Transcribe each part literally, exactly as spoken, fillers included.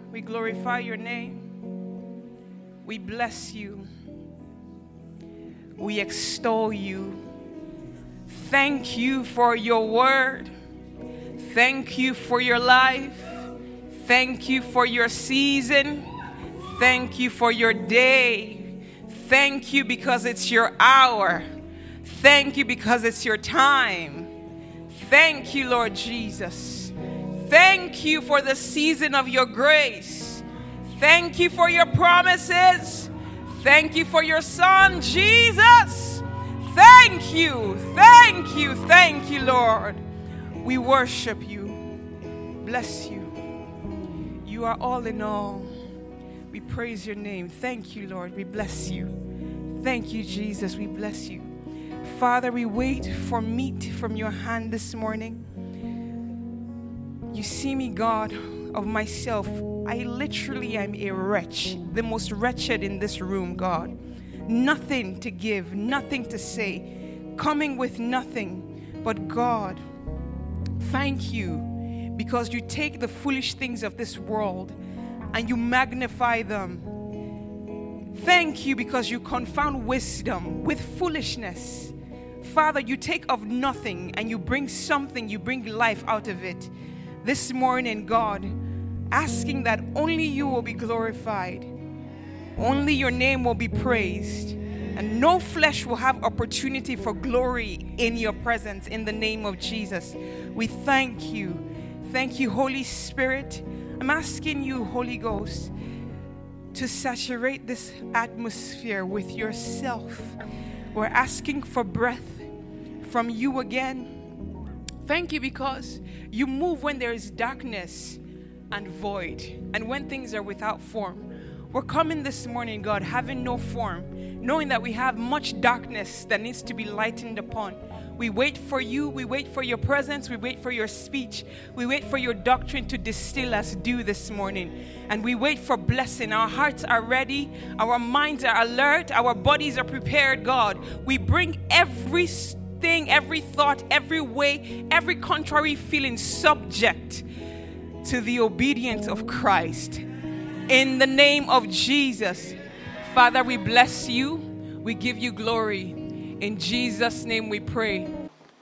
We glorify your name. We bless you. We extol you. Thank you for your word. Thank you for your life. Thank you for your season. Thank you for your day. Thank you because it's your hour. Thank you because it's your time. Thank you, Lord Jesus. Thank you for the season of your grace. Thank you for your promises. Thank you for your Son, Jesus. Thank you. Thank you. Thank you, Lord. We worship you. Bless you. You are all in all. We praise your name. Thank you, Lord. We bless you. Thank you, Jesus. We bless you. Father, we wait for meat from your hand this morning. You see me, God, of myself. I literally am a wretch, the most wretched in this room, God. Nothing to give, nothing to say, coming with nothing. But God, thank you because you take the foolish things of this world and you magnify them. Thank you because you confound wisdom with foolishness. Father, you take of nothing and you bring something, you bring life out of it. This morning, God, asking that only you will be glorified, only your name will be praised, and no flesh will have opportunity for glory in your presence in the name of Jesus. We thank you. Thank you, Holy Spirit. I'm asking you, Holy Ghost, to saturate this atmosphere with yourself. We're asking for breath from you again. Thank you because you move when there is darkness and void, and when things are without form. We're coming this morning, God, having no form, knowing that we have much darkness that needs to be lightened upon. We wait for you. We wait for your presence. We wait for your speech. We wait for your doctrine to distill as dew this morning. And we wait for blessing. Our hearts are ready. Our minds are alert. Our bodies are prepared, God. We bring every thing, every thought, every way, every contrary feeling subject to the obedience of Christ. In the name of Jesus. Father, we bless you. We give you glory. In Jesus' name we pray.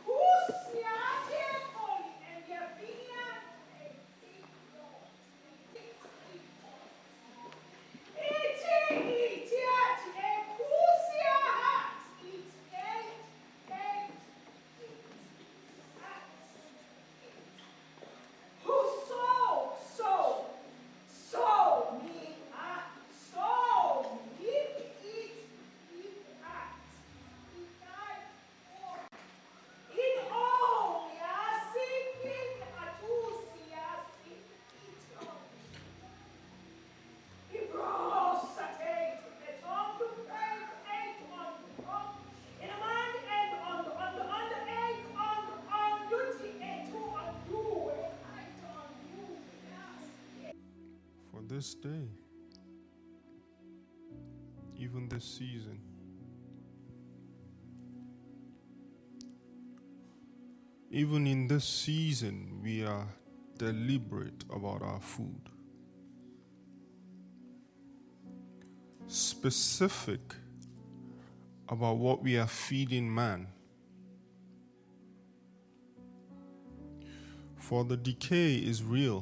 This day, even this season, even in this season, we are deliberate about our food, specific about what we are feeding man. For the decay is real.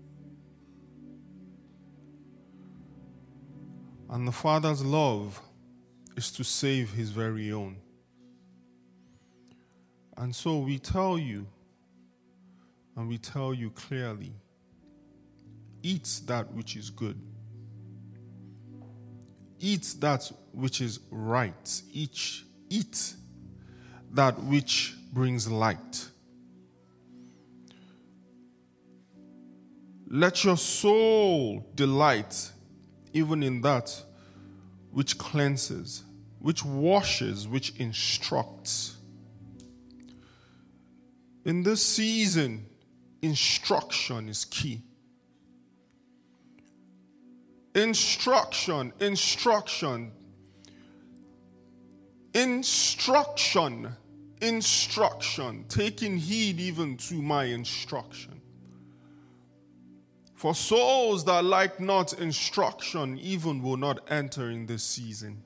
And the Father's love is to save his very own. And so we tell you, and we tell you clearly, eat that which is good. Eat that which is right. Each, eat that which brings light. Let your soul delight even in that which cleanses, which washes, which instructs. In this season, instruction is key. Instruction, instruction, instruction, instruction, taking heed even to my instruction. For souls that like not instruction even will not enter in this season.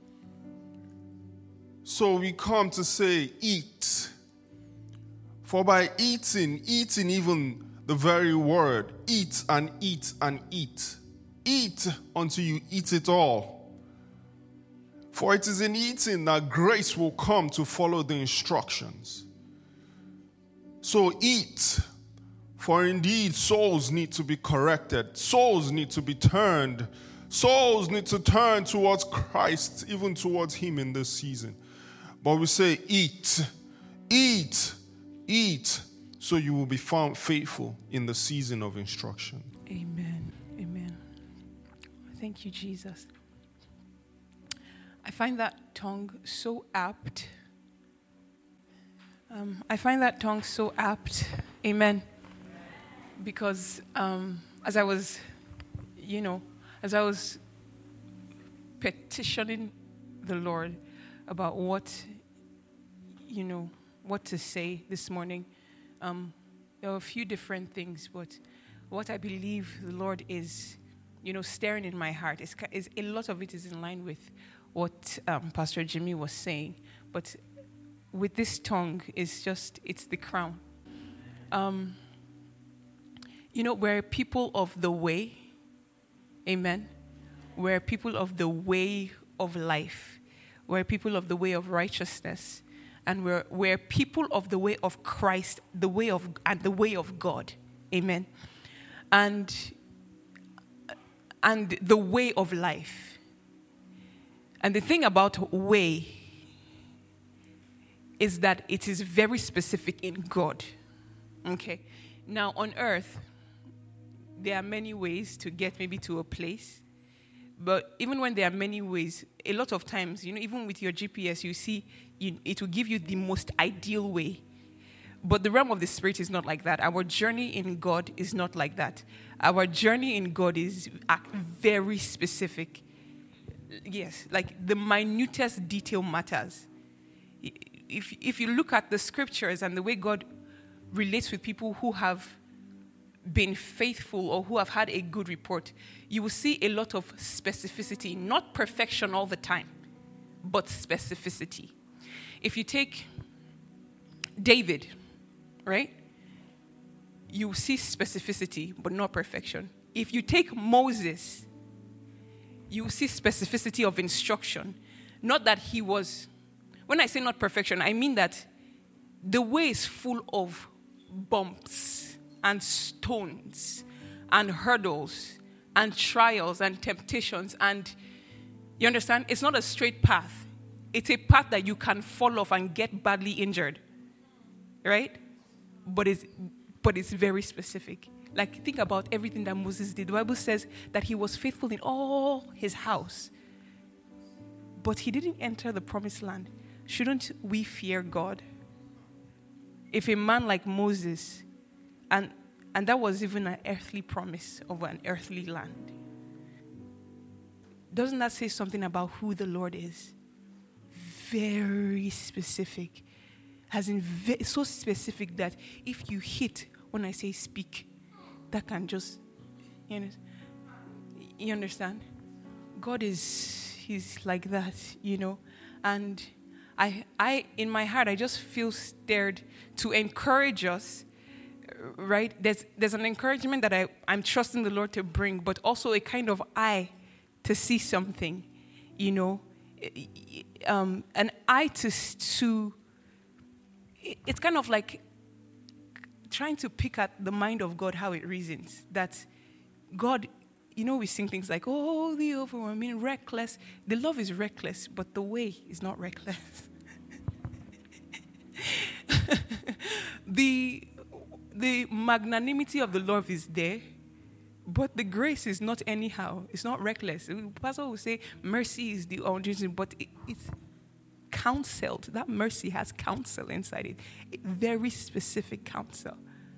So we come to say, eat. For by eating, eating even the very word, eat and eat and eat. Eat until you eat it all. For it is in eating that grace will come to follow the instructions. So eat. For indeed, souls need to be corrected. Souls need to be turned. Souls need to turn towards Christ, even towards Him in this season. But we say, eat, eat, eat, so you will be found faithful in the season of instruction. Amen. Amen. Thank you, Jesus. I find that tongue so apt. Um, I find that tongue so apt. Amen. Because um, as I was, you know, as I was petitioning the Lord about what, you know, what to say this morning, um, there were a few different things, but what I believe the Lord is, you know, stirring in my heart is, is a lot of it is in line with what um, Pastor Jimmy was saying, but with this tongue, it's just, it's the crown. Um, You know, we're people of the way. Amen. We're people of the way of life. We're people of the way of righteousness. And we're, we're people of the way of Christ, the way of, and the way of God. Amen. And, and the way of life. And the thing about way is that it is very specific in God. Okay. Now, on earth, there are many ways to get maybe to a place. But even when there are many ways, a lot of times, you know, even with your G P S, you see you, it will give you the most ideal way. But the realm of the Spirit is not like that. Our journey in God is not like that. Our journey in God is very specific. Yes, like the minutest detail matters. If, if you look at the scriptures and the way God relates with people who have been faithful or who have had a good report, you will see a lot of specificity, not perfection all the time, but specificity. If you take David, right, you see specificity, but not perfection. If you take Moses, you see specificity of instruction. Not that he was, when I say not perfection, I mean that the way is full of bumps and stones and hurdles and trials and temptations. And you understand? It's not a straight path. It's a path that you can fall off and get badly injured. Right? But it's, but it's very specific. Like, think about everything that Moses did. The Bible says that he was faithful in all his house. But he didn't enter the promised land. Shouldn't we fear God? If a man like Moses, and and that was even an earthly promise of an earthly land, doesn't that say something about who the Lord is? Very specific. As in, ve- so specific that if you hit when I say speak, that can just, you know, you understand? God is, he's like that, you know. And I, I, in my heart, I just feel stirred to encourage us, right? There's, there's an encouragement that I, I'm trusting the Lord to bring, but also a kind of eye to see something, you know, um, an eye to, to, it's kind of like trying to pick at the mind of God, how it reasons. That God, you know, we sing things like, oh, the overwhelming, reckless. The love is reckless, but the way is not reckless. the, the magnanimity of the love is there, but the grace is not anyhow. It's not reckless. Pastor will say mercy is the origin, but it, it's counseled. That mercy has counsel inside it. Very specific counsel.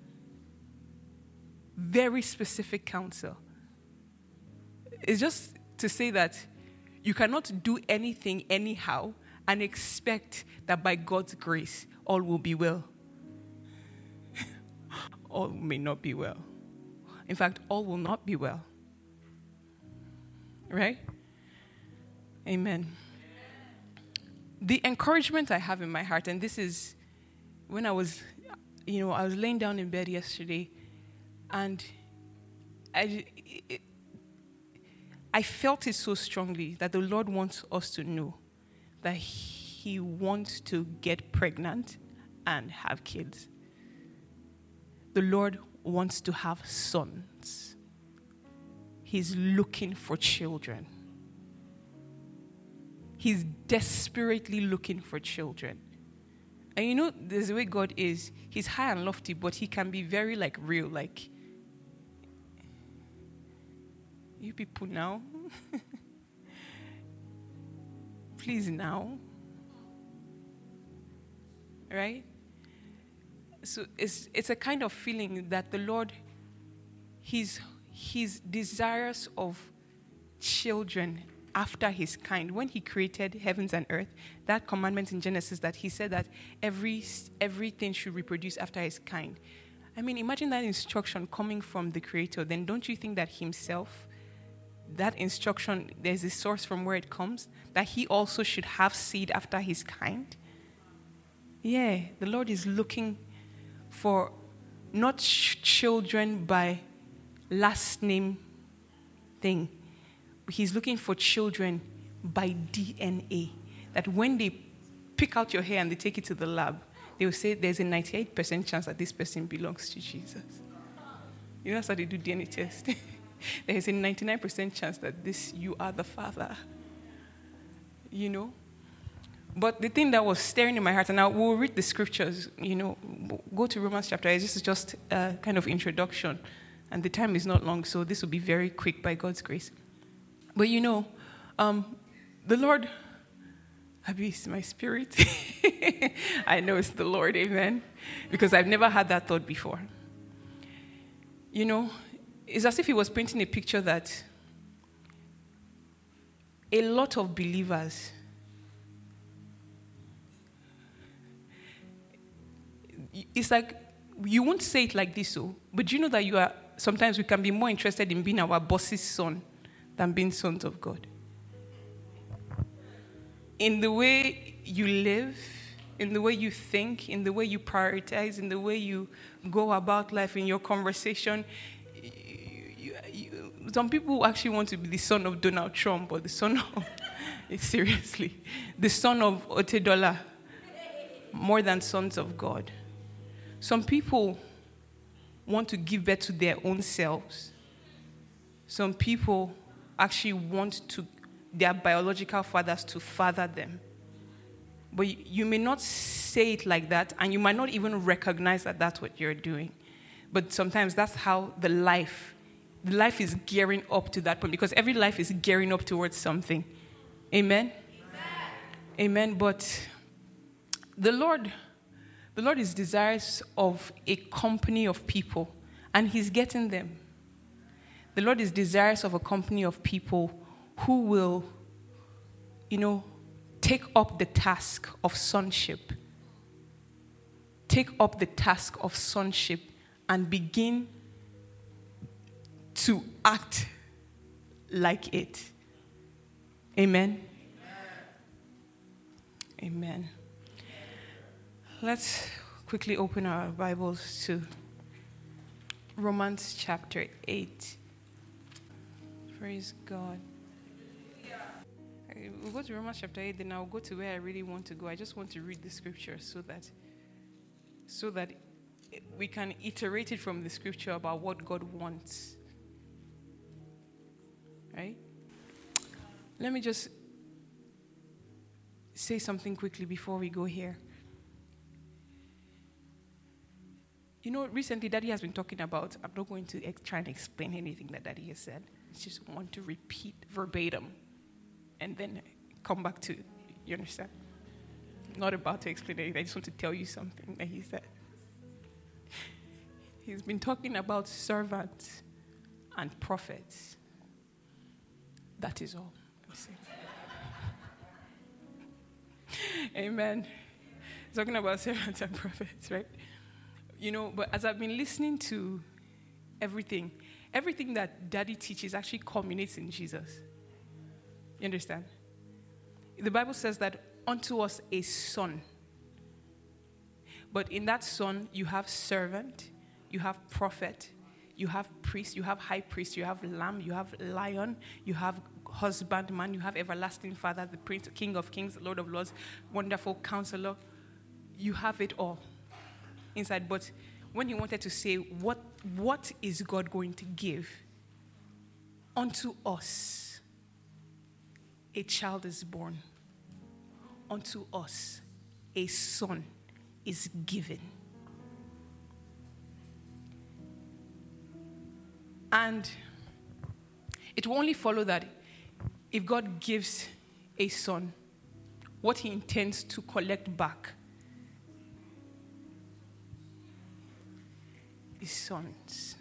Very specific counsel. It's just to say that you cannot do anything anyhow and expect that by God's grace all will be well. All may not be well. In fact, all will not be well. Right? Amen. The encouragement I have in my heart, and this is when I was, you know, I was laying down in bed yesterday, and I, it, I felt it so strongly that the Lord wants us to know that He wants to get pregnant and have kids. The Lord wants to have sons. He's looking for children. He's desperately looking for children. And you know, there's the way God is. He's high and lofty, but He can be very, like, real. Like, you people now. Please now. Right? So it's it's a kind of feeling that the Lord, He's, he's desirous of children after His kind. When He created heavens and earth, that commandment in Genesis that He said that every everything should reproduce after His kind. I mean, imagine that instruction coming from the Creator. Then don't you think that Himself, that instruction, there's a source from where it comes, that He also should have seed after His kind? Yeah, the Lord is looking for not ch- children by last name thing. He's looking for children by D N A. That when they pick out your hair and they take it to the lab, they will say there's a ninety-eight percent chance that this person belongs to Jesus. You know, that's how they do D N A test. There's a ninety-nine percent chance that this, you are the father. You know? But the thing that was staring in my heart, and I will read the scriptures, you know, go to Romans chapter eight. This is just a kind of introduction. And the time is not long, so this will be very quick by God's grace. But you know, um, the Lord, abuse my spirit. I know it's the Lord, amen. Because I've never had that thought before. You know, it's as if He was painting a picture that a lot of believers, it's like, you won't say it like this, so, but you know that you are, sometimes we can be more interested in being our boss's son than being sons of God. In the way you live, in the way you think, in the way you prioritize, in the way you go about life, in your conversation, you, you, some people actually want to be the son of Donald Trump or the son of, seriously, the son of Otedola, more than sons of God. Some people want to give birth to their own selves. Some people actually want to their biological fathers to father them. But you, you may not say it like that, and you might not even recognize that that's what you're doing. But sometimes that's how the life, the life is gearing up to that point, because every life is gearing up towards something. Amen? Amen. Amen. But the Lord, the Lord is desirous of a company of people, and He's getting them. The Lord is desirous of a company of people who will, you know, take up the task of sonship. Take up the task of sonship and begin to act like it. Amen? Amen. Amen. Let's quickly open our Bibles to Romans chapter eight. Praise God. We'll go to Romans chapter eight, then I'll go to where I really want to go. I just want to read the scripture so that so that we can iterate it from the scripture about what God wants. Right? Let me just say something quickly before we go here. You know, recently Daddy has been talking about, I'm not going to ex- try and explain anything that Daddy has said. I just want to repeat verbatim and then come back to, you understand? I'm not about to explain anything. I just want to tell you something that he said. He's been talking about servants and prophets. That is all. Amen. He's talking about servants and prophets, right? You know, but as I've been listening to everything, Everything that Daddy teaches actually culminates in Jesus. You understand? The Bible says that unto us a son. But in that son, you have servant, you have prophet, you have priest, you have high priest, you have lamb, you have lion, you have husbandman, you have everlasting father, the prince, king of kings, lord of lords, wonderful counselor. You have it all inside. But when he wanted to say, what, what is God going to give? Unto us, a child is born. Unto us, a son is given. And it will only follow that if God gives a son, what he intends to collect back is sons.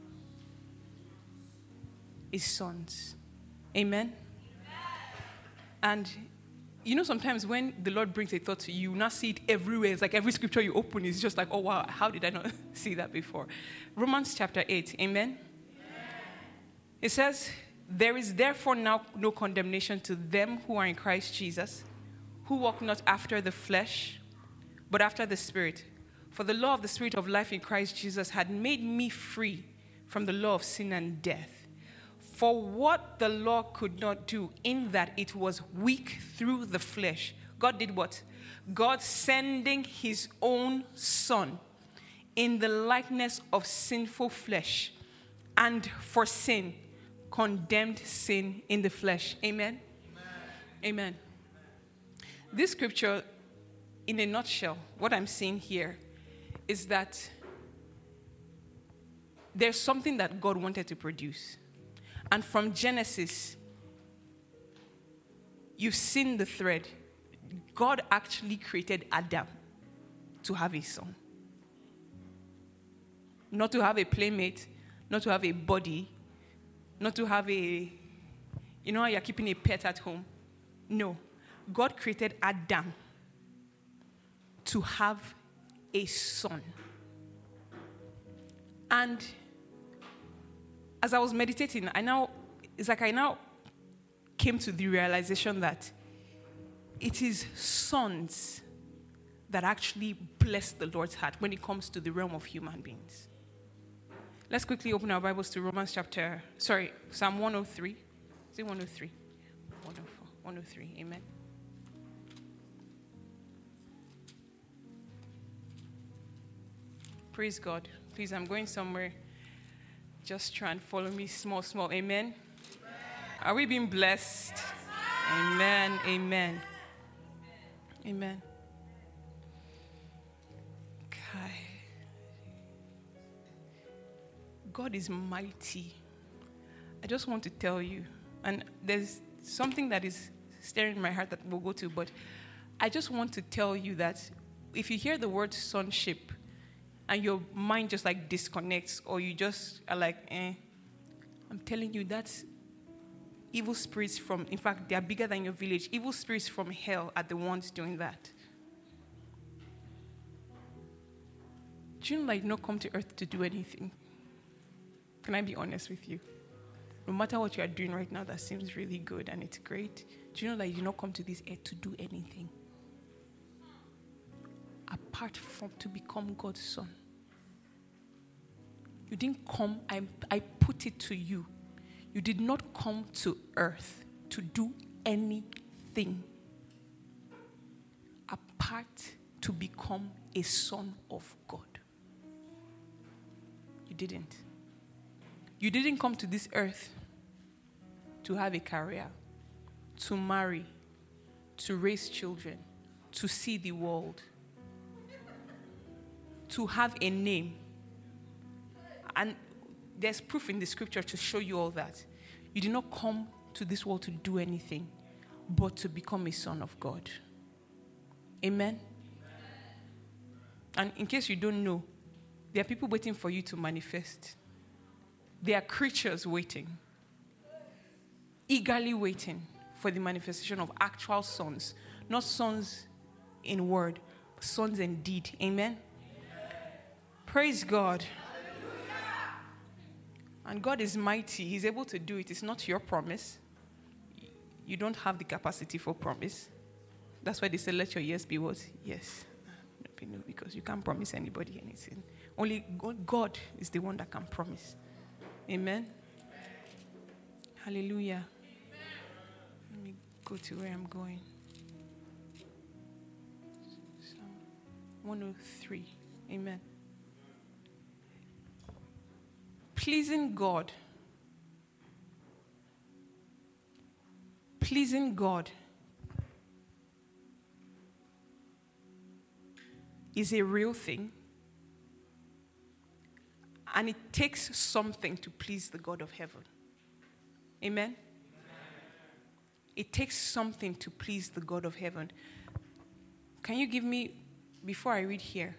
Is sons. Amen? Amen? And you know, sometimes when the Lord brings a thought to you, you now see it everywhere. It's like every scripture you open is just like, oh wow, how did I not see that before? Romans chapter eight, amen? Amen. It says, there is therefore now no condemnation to them who are in Christ Jesus, who walk not after the flesh, but after the Spirit. For the law of the Spirit of life in Christ Jesus had made me free from the law of sin and death. For what the law could not do, in that it was weak through the flesh, God did what? God sending his own son in the likeness of sinful flesh, and for sin, condemned sin in the flesh. Amen? Amen. Amen. This scripture, in a nutshell, what I'm seeing here is that there's something that God wanted to produce. And from Genesis, you've seen the thread. God actually created Adam to have a son. Not to have a playmate, not to have a body, not to have a, you know how you're keeping a pet at home? No. God created Adam to have a son. And as I was meditating, I now, it's like I now came to the realization that it is sons that actually bless the Lord's heart when it comes to the realm of human beings. Let's quickly open our Bibles to Romans chapter, sorry, Psalm one oh three. Is it one oh three? one oh four, one oh three, amen. Praise God. Please, I'm going somewhere. Just try and follow me small, small. Amen? Amen. Are we being blessed? Yes, amen. Amen. Amen. Okay. God is mighty. I just want to tell you, and there's something that is stirring in my heart that we'll go to, but I just want to tell you that if you hear the word sonship, and your mind just like disconnects, or you just are like, eh, I'm telling you, that's evil spirits from, in fact, they are bigger than your village. Evil spirits from hell are the ones doing that. Do you know, like, not come to earth to do anything? Can I be honest with you? No matter what you are doing right now that seems really good and it's great, do you know that you did not come to this earth to do anything? Apart from to become God's son. You didn't come, I, I put it to you. You did not come to earth to do anything apart to become a son of God. You didn't. You didn't come to this earth to have a career, to marry, to raise children, to see the world, to have a name. And there's proof in the scripture to show you all that. You did not come to this world to do anything, but to become a son of God. Amen? And in case you don't know, there are people waiting for you to manifest. There are creatures waiting, eagerly waiting for the manifestation of actual sons. Not sons in word, but sons in deed. Amen? Amen. Praise God. Hallelujah. And God is mighty. He's able to do it. It's not your promise. You don't have the capacity for promise. That's why they say, let your yes be what? Yes. No, because you can't promise anybody anything. Only God is the one that can promise. Amen? Hallelujah. Let me go to where I'm going. Psalm one oh three. Amen. Pleasing God. Pleasing God is a real thing. And it takes something to please the God of heaven. Amen? Amen? It takes something to please the God of heaven. Can you give me, before I read here,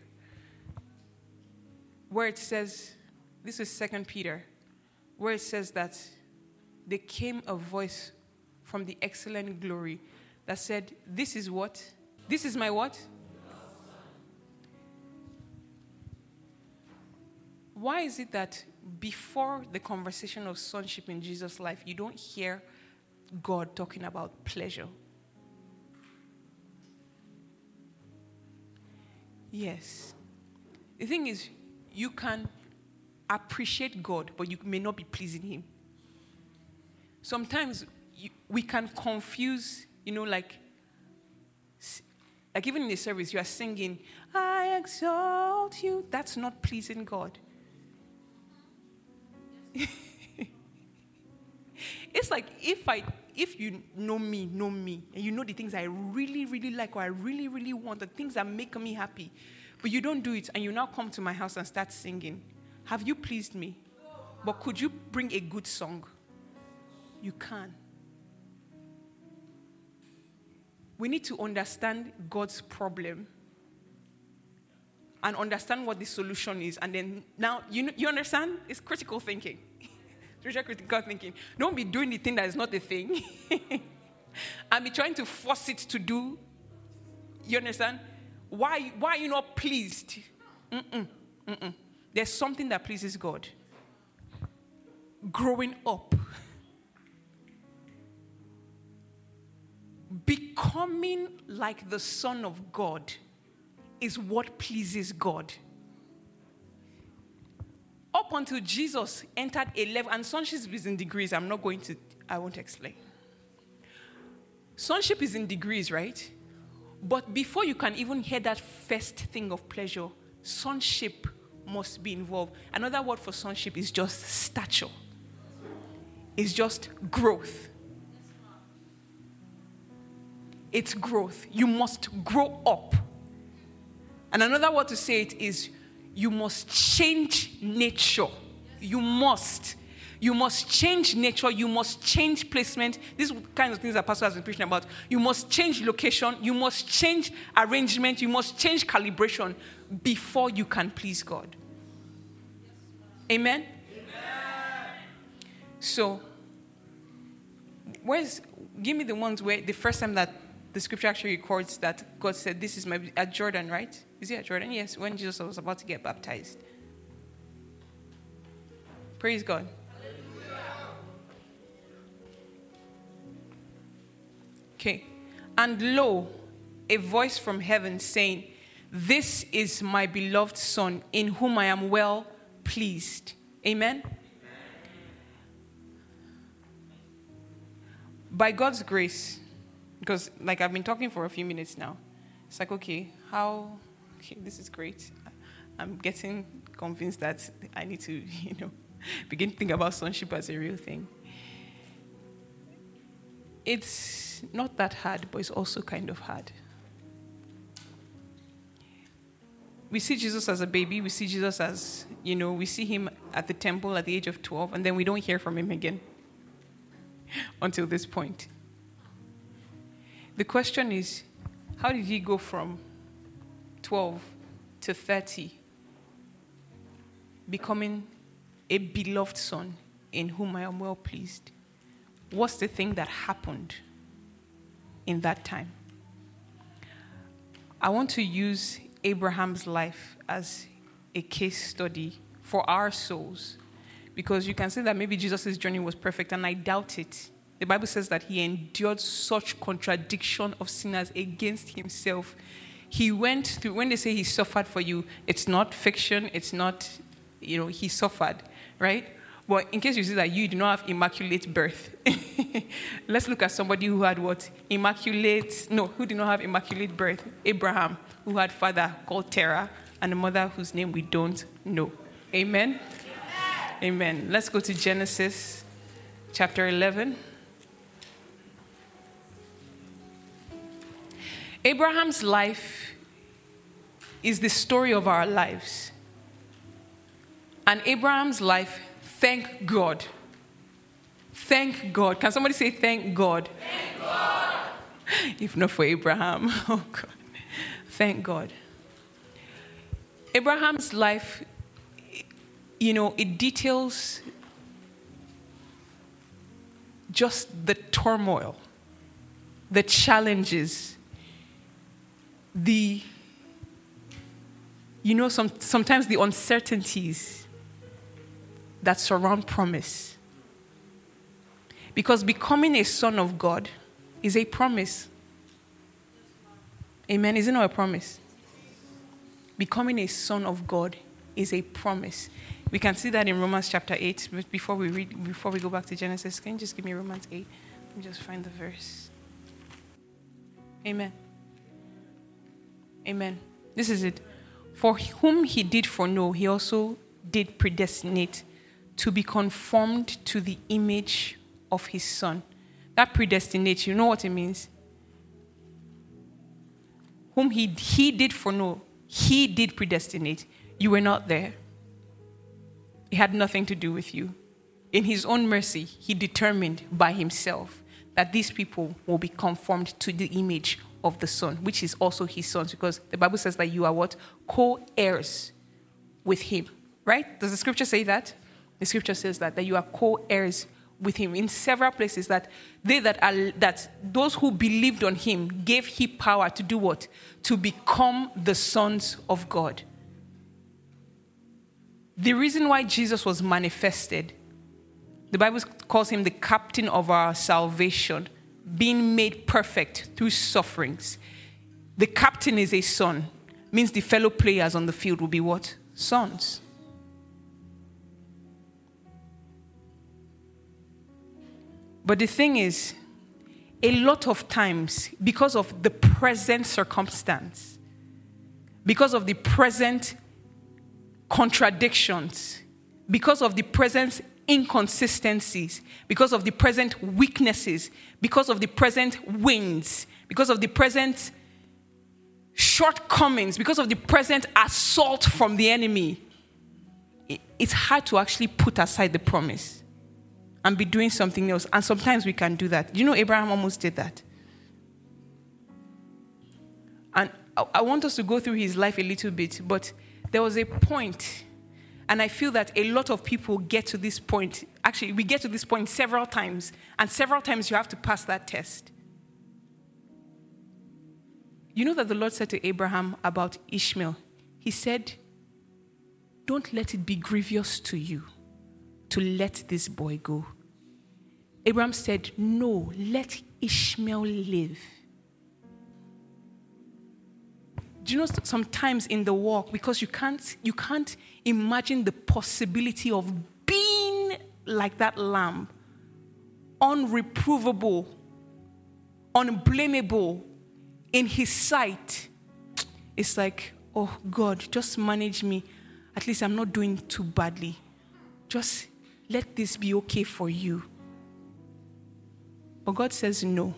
where it says, this is Second Peter, where it says that there came a voice from the excellent glory that said, this is what? This is my what? Why is it that before the conversation of sonship in Jesus' life, you don't hear God talking about pleasure? Yes. The thing is, you can appreciate God, but you may not be pleasing Him. Sometimes you, we can confuse, you know, like, like even in the service, you are singing, I exalt you. That's not pleasing God. It's like if I, if you know me, know me, and you know the things I really, really like, or I really, really want, the things that make me happy, but you don't do it, and you now come to my house and start singing. Have you pleased me? But could you bring a good song? You can. We need to understand God's problem and understand what the solution is. And then now, you know, you understand? It's critical thinking. Spiritual critical thinking. Don't be doing the thing that is not a thing. And be trying to force it to do. You understand? Why, why are you not pleased? Mm-mm, mm-mm. There's something that pleases God. Growing up. Becoming like the Son of God is what pleases God. Up until Jesus entered a level, and sonship is in degrees. I'm not going to, I won't explain. Sonship is in degrees, right? But before you can even hear that first thing of pleasure, sonship must be involved. Another word for sonship is just stature. It's just growth. It's growth. You must grow up. And another word to say it is you must change nature. You must. You must change nature. You must change placement. These kinds of things that Pastor has been preaching about. You must change location. You must change arrangement. You must change calibration before you can please God. Amen? Amen. So, where's, give me the ones where the first time that the scripture actually records that God said, this is my, at Jordan, right? Is it at Jordan? Yes, when Jesus was about to get baptized. Praise God. Okay. And lo, a voice from heaven saying, this is my beloved Son, in whom I am well pleased. Amen? Amen. By God's grace, because like I've been talking for a few minutes now, it's like, okay, how, okay, this is great. I'm getting convinced that I need to, you know, begin to think about sonship as a real thing. It's not that hard, but it's also kind of hard. We see Jesus as a baby. We see Jesus as, you know, we see him at the temple at the age of twelve, and then we don't hear from him again until this point. The question is, how did he go from twelve to thirty, becoming a beloved son in whom I am well pleased? What's the thing that happened in that time? I want to use Abraham's life as a case study for our souls, because you can say that maybe Jesus' journey was perfect, and I doubt it. The Bible says that he endured such contradiction of sinners against himself. He went through, when they say he suffered for you, it's not fiction, it's not, you know, he suffered, right? But in case you see that you do not have immaculate birth, let's look at somebody who had what? Immaculate, no, who did not have immaculate birth. Abraham, who had father called Terah, and a mother whose name we don't know. Amen? Amen. Amen. Let's go to Genesis chapter eleven. Abraham's life is the story of our lives. And Abraham's life, thank God. Thank God. Can somebody say thank God? Thank God. If not for Abraham. Oh God. Thank God. Abraham's life, you know, it details just the turmoil, the challenges, the, you know, some, sometimes the uncertainties that surround promise. Because becoming a son of God is a promise. Amen. Is it not a promise? Becoming a son of God is a promise. We can see that in Romans chapter eight. But before we read, before we go back to Genesis, can you just give me Romans eight? Let me just find the verse. Amen. Amen. This is it. For whom he did foreknow, he also did predestinate to be conformed to the image of his son. That predestinate, you know what it means? Whom he, he did foreknow, he did predestinate. You were not there. It had nothing to do with you. In his own mercy, he determined by himself that these people will be conformed to the image of the Son, which is also his sons, because the Bible says that you are what? Co-heirs with him, right? Does the scripture say that? The scripture says that, that you are co-heirs with him in several places, that they that are, that those who believed on him gave him power to do what? To become the sons of God. The reason why Jesus was manifested, the Bible calls him the captain of our salvation, being made perfect through sufferings. The captain is a son, means the fellow players on the field will be what? Sons. But the thing is, a lot of times, because of the present circumstance, because of the present contradictions, because of the present inconsistencies, because of the present weaknesses, because of the present wins, because of the present shortcomings, because of the present assault from the enemy, it's hard to actually put aside the promise and be doing something else. And sometimes we can do that. You know, Abraham almost did that. And I want us to go through his life a little bit, but there was a point, and I feel that a lot of people get to this point. Actually, we get to this point several times, and several times you have to pass that test. You know that the Lord said to Abraham about Ishmael, he said, don't let it be grievous to you to let this boy go. Abraham said, no, let Ishmael live. Do you know sometimes in the walk, because you can't, you can't imagine the possibility of being like that lamb, unreprovable, unblameable in his sight. It's like, oh God, just manage me. At least I'm not doing too badly. Just let this be okay for you. But God says no.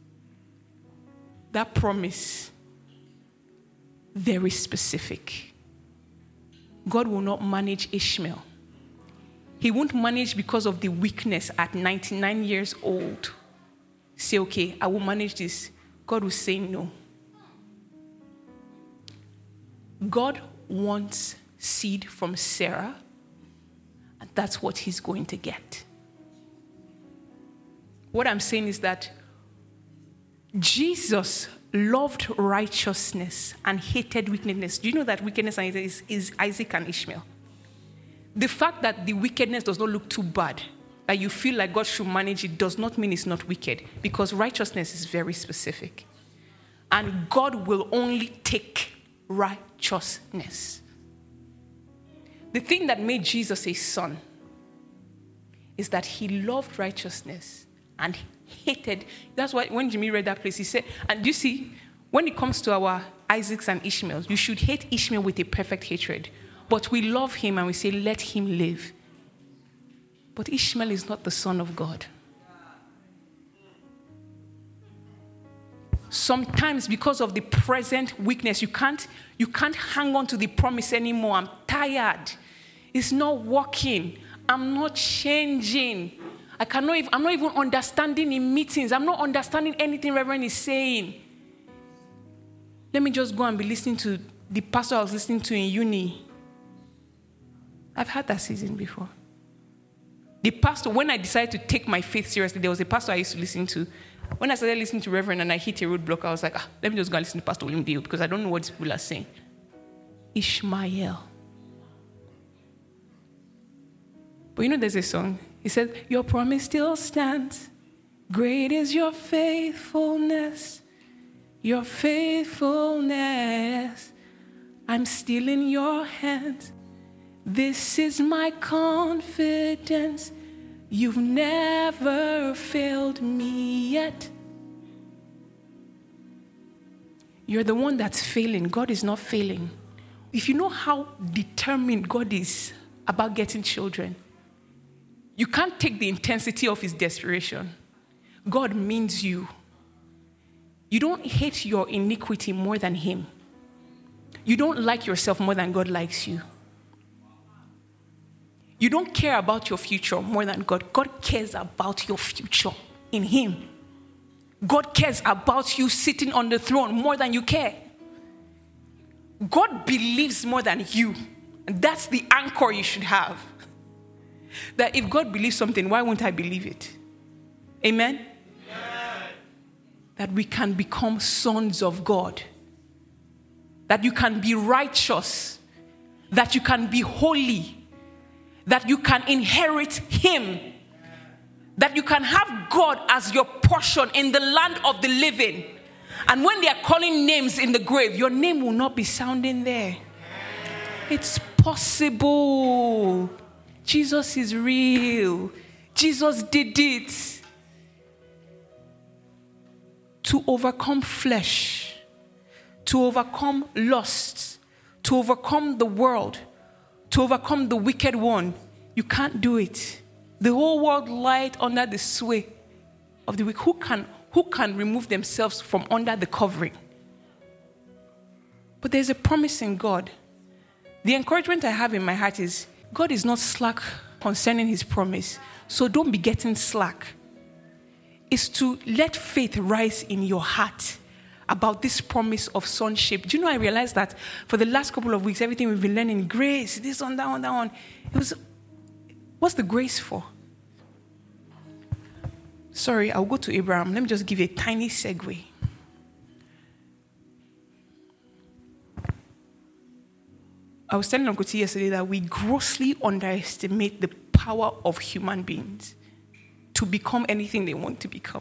That promise, very specific. God will not manage Ishmael. He won't manage because of the weakness at ninety-nine years old. Say, okay, I will manage this. God will say no. God wants seed from Sarah, and that's what he's going to get. What I'm saying is that Jesus loved righteousness and hated wickedness. Do you know that wickedness is, is Isaac and Ishmael? The fact that the wickedness does not look too bad, that you feel like God should manage it, does not mean it's not wicked, because righteousness is very specific. And God will only take righteousness. The thing that made Jesus a son is that he loved righteousness and hated. That's why when Jimmy read that place, he said, and you see, when it comes to our Isaacs and Ishmaels, you should hate Ishmael with a perfect hatred. But we love him and we say, let him live. But Ishmael is not the son of God. Sometimes because of the present weakness, you can't, you can't hang on to the promise anymore. I'm tired. It's not working. I'm not changing. I cannot even, I'm not even understanding in meetings. I'm not understanding anything Reverend is saying. Let me just go and be listening to the pastor I was listening to in uni. I've had that season before. The pastor, when I decided to take my faith seriously, there was a pastor I used to listen to. When I started listening to Reverend and I hit a roadblock, I was like, ah, let me just go and listen to Pastor William Dio because I don't know what these people are saying. Ishmael. But you know there's a song. He says, your promise still stands. Great is your faithfulness. Your faithfulness. I'm still in your hands. This is my confidence. You've never failed me yet. You're the one that's failing. God is not failing. If you know how determined God is about getting children, you can't take the intensity of his desperation. God means you. You don't hate your iniquity more than him. You don't like yourself more than God likes you. You don't care about your future more than God. God cares about your future in him. God cares about you sitting on the throne more than you care. God believes more than you. And that's the anchor you should have. That if God believes something, why won't I believe it? Amen? Amen. That we can become sons of God. That you can be righteous. That you can be holy. That you can inherit him. That you can have God as your portion in the land of the living. And when they are calling names in the grave, your name will not be sounding there. It's possible. Jesus is real. Jesus did it. To overcome flesh. To overcome lust. To overcome the world. To overcome the wicked one. You can't do it. The whole world lies under the sway of the wicked. Who can, who can remove themselves from under the covering? But there's a promise in God. The encouragement I have in my heart is God is not slack concerning his promise. So don't be getting slack. It's to let faith rise in your heart about this promise of sonship. Do you know, I realized that for the last couple of weeks, everything we've been learning, grace, this one, that one, that one. It was, what's the grace for? Sorry, I'll go to Abraham. Let me just give you a tiny segue. I was telling Uncle T yesterday that we grossly underestimate the power of human beings to become anything they want to become.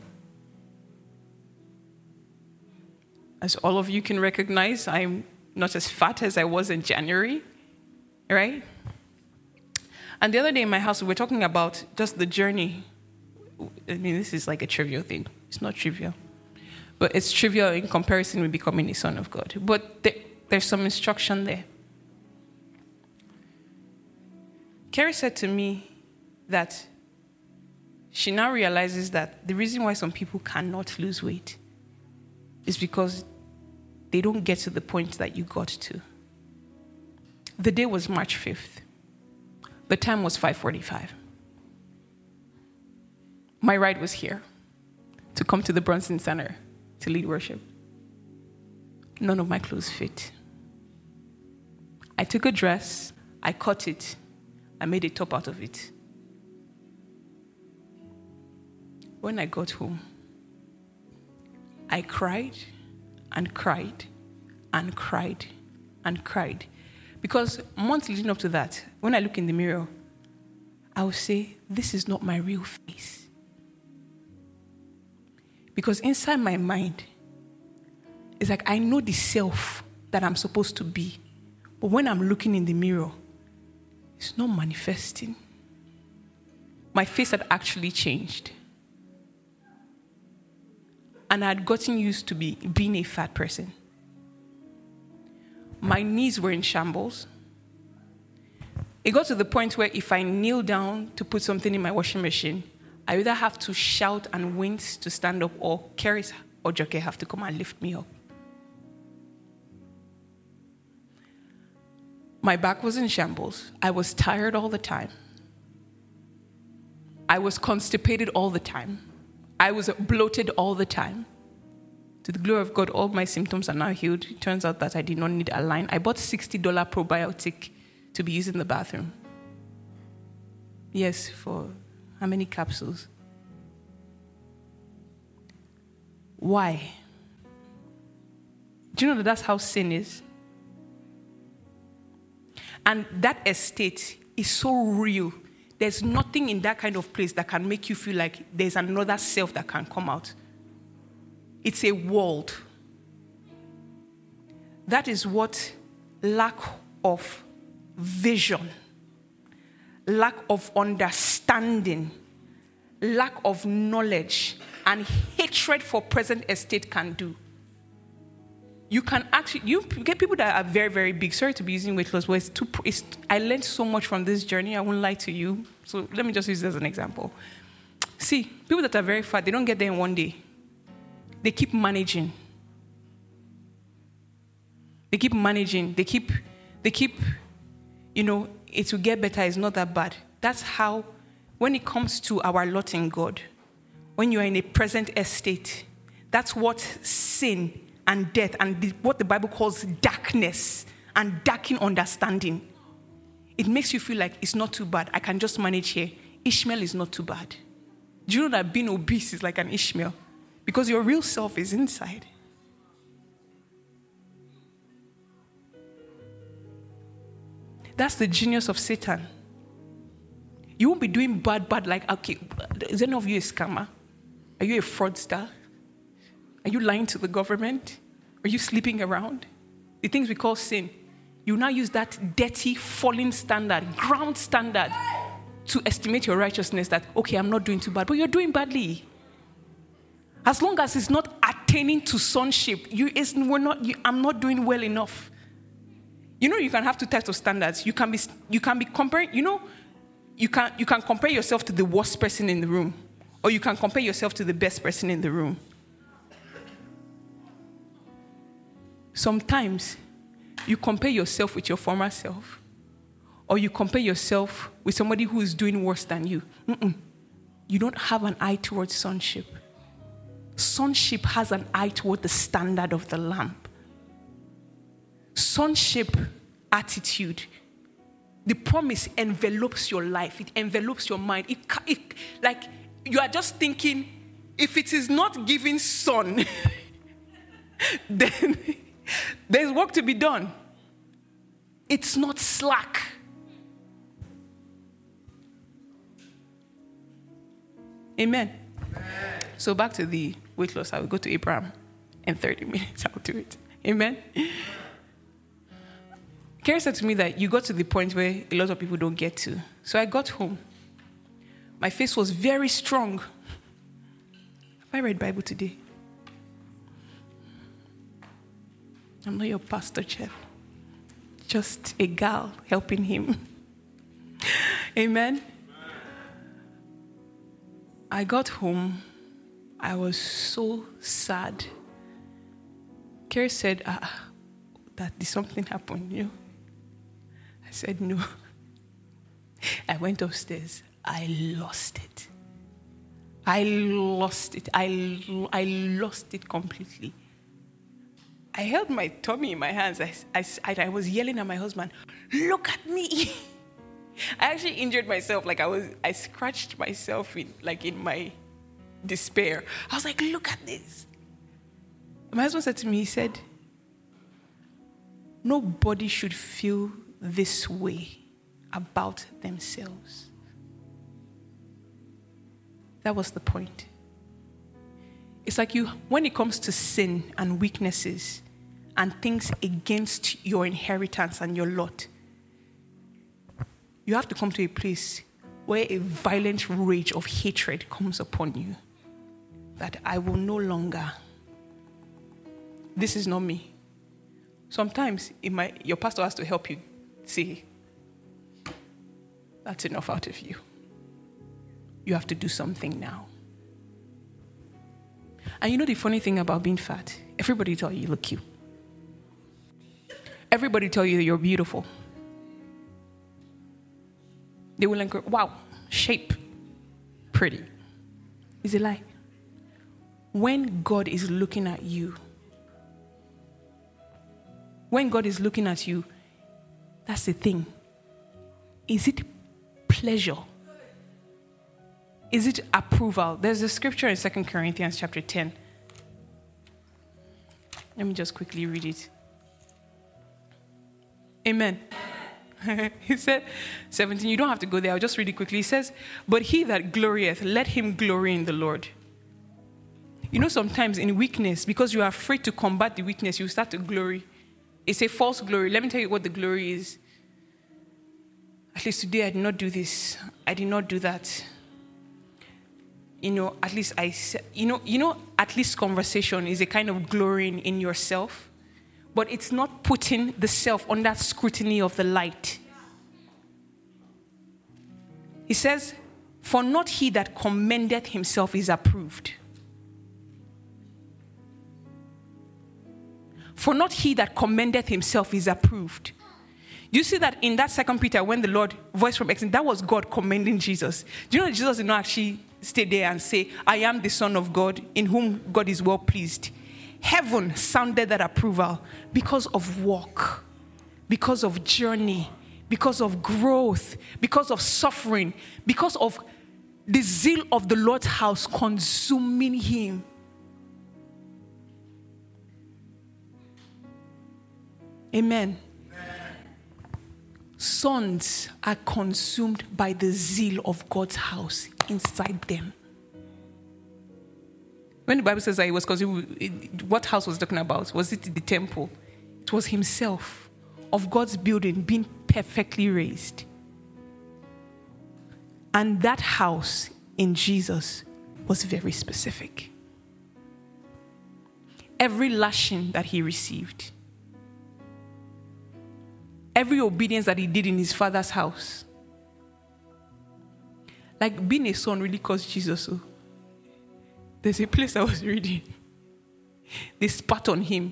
As all of you can recognize, I'm not as fat as I was in January, right? And the other day in my house, we were talking about just the journey. I mean, this is like a trivial thing. It's not trivial. But it's trivial in comparison with becoming a son of God. But there, there's some instruction there. Carrie said to me that she now realizes that the reason why some people cannot lose weight is because they don't get to the point that you got to. The day was March fifth. The time was five forty-five. My ride was here to come to the Brunson Center to lead worship. None of my clothes fit. I took a dress, I cut it, I made a top out of it. When I got home, I cried and cried and cried and cried Because months leading up to that, when I look in the mirror, I will say, this is not my real face. Because inside my mind, it's like I know the self that I'm supposed to be. But when I'm looking in the mirror, it's not manifesting. My face had actually changed. And I had gotten used to be, being a fat person. My knees were in shambles. It got to the point where if I kneel down to put something in my washing machine, I either have to shout and wince to stand up, or Keris or Joke have to come and lift me up. My back was in shambles. I was tired all the time. I was constipated all the time. I was bloated all the time. To the glory of God, all my symptoms are now healed. It turns out that I did not need a line. I bought sixty dollars probiotic to be used in the bathroom. Yes, for how many capsules? Why? Do you know that that's how sin is? And that estate is so real. There's nothing in that kind of place that can make you feel like there's another self that can come out. It's a world. That is what lack of vision, lack of understanding, lack of knowledge, and hatred for present estate can do. You can actually, you get people that are very, very big. Sorry to be using weight loss, but it's too, it's, I learned so much from this journey, I won't lie to you. So let me just use this as an example. See, people that are very fat, they don't get there in one day. They keep managing. They keep managing. They keep, they keep, you know, it will get better, it's not that bad. That's how, when it comes to our lot in God, when you are in a present estate, that's what sin and death and the, what the Bible calls darkness and darkened understanding. It makes you feel like it's not too bad. I can just manage here. Ishmael is not too bad. Do you know that being obese is like an Ishmael? Because your real self is inside. That's the genius of Satan. You won't be doing bad, bad like, okay, is any of you a scammer? Are you a fraudster? Are you lying to the government? Are you sleeping around? The things we call sin. You now use that dirty, fallen standard, ground standard to estimate your righteousness that, okay, I'm not doing too bad, but you're doing badly. As long as it's not attaining to sonship, you, it's, we're not, you, I'm not doing well enough. You know, you can have two types of standards. You can be, you can be comparing, you know, you can, you can compare yourself to the worst person in the room, or you can compare yourself to the best person in the room. Sometimes you compare yourself with your former self, or you compare yourself with somebody who is doing worse than you. Mm-mm. You don't have an eye towards sonship. Sonship has an eye toward the standard of the Lamb. Sonship attitude, the promise envelopes your life. It envelopes your mind. It, it like you are just thinking, if it is not giving son, then there's work to be done. It's not slack. Amen. Amen. So back to the weight loss. I will go to Abraham in thirty minutes. I'll do it. Amen. Kerry said to me that you got to the point where a lot of people don't get to. So I got home. My face was very strong. Have I read Bible today? I'm not your pastor, Chef. Just a gal helping him. Amen. I got home. I was so sad. Kerry said, ah, that did something happen, you know? I said, no. I went upstairs. I lost it. I lost it. I, I lost it completely. I held my tummy in my hands. I, I, I was yelling at my husband, look at me. I actually injured myself. Like I was, I scratched myself in, like in my despair. I was like, look at this. My husband said to me, he said, nobody should feel this way about themselves. That was the point. It's like you, when it comes to sin and weaknesses and things against your inheritance and your lot, you have to come to a place where a violent rage of hatred comes upon you. That I will no longer, this is not me. Sometimes it might, your pastor has to help you say, that's enough out of you. You have to do something now. And you know the funny thing about being fat? Everybody tell you you look cute. Everybody tell you you're beautiful. They will encourage, wow, shape, pretty. Is a lie. When God is looking at you, when God is looking at you, that's the thing. Is it pleasure? Is it approval? There's a scripture in Second Corinthians chapter ten. Let me just quickly read it. Amen. He said, seventeen, you don't have to go there. I'll just read it quickly. He says, but he that glorieth, let him glory in the Lord. You know, sometimes in weakness, because you are afraid to combat the weakness, you start to glory. It's a false glory. Let me tell you what the glory is. At least today I did not do this. I did not do that. You know, at least I, you know, you know, at least conversation is a kind of glorying in yourself, but it's not putting the self under scrutiny of the light. He says, for not he that commendeth himself is approved. For not he that commendeth himself is approved. Do you see that in that Second Peter, when the Lord voice from heaven, that was God commending Jesus. Do you know that Jesus did not actually stay there and say, I am the Son of God, in whom God is well pleased. Heaven sounded that approval because of walk, because of journey, because of growth, because of suffering, because of the zeal of the Lord's house consuming him. Amen. Sons are consumed by the zeal of God's house inside them. When the Bible says that he was consumed, what house was talking about? Was it the temple? It was himself, of God's building being perfectly raised. And that house in Jesus was very specific. Every lashing that he received, every obedience that he did in his father's house. Like being a son really caused Jesus. So there's a place I was reading. They spat on him.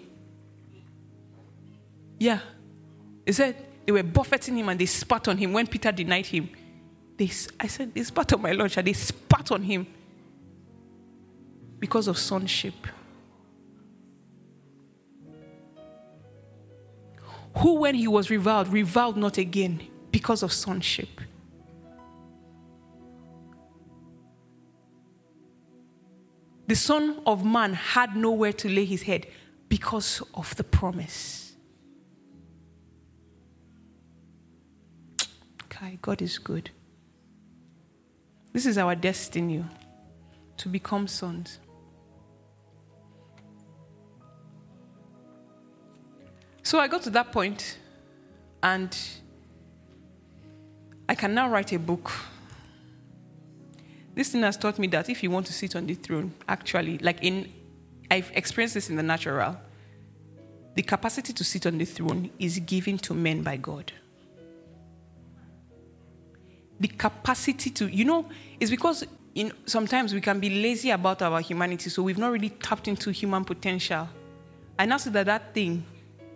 Yeah. They said they were buffeting him and they spat on him when Peter denied him. They, I said, they spat on my Lord. They spat on him because of sonship. Who, when he was reviled, reviled not again because of sonship. The Son of Man had nowhere to lay his head because of the promise. Okay, God is good. This is our destiny, to become sons. So I got to that point, and I can now write a book. This thing has taught me that if you want to sit on the throne, actually, like in, I've experienced this in the natural, the capacity to sit on the throne is given to men by God. The capacity to, you know, it's because in, sometimes we can be lazy about our humanity, so we've not really tapped into human potential. I now see that that thing,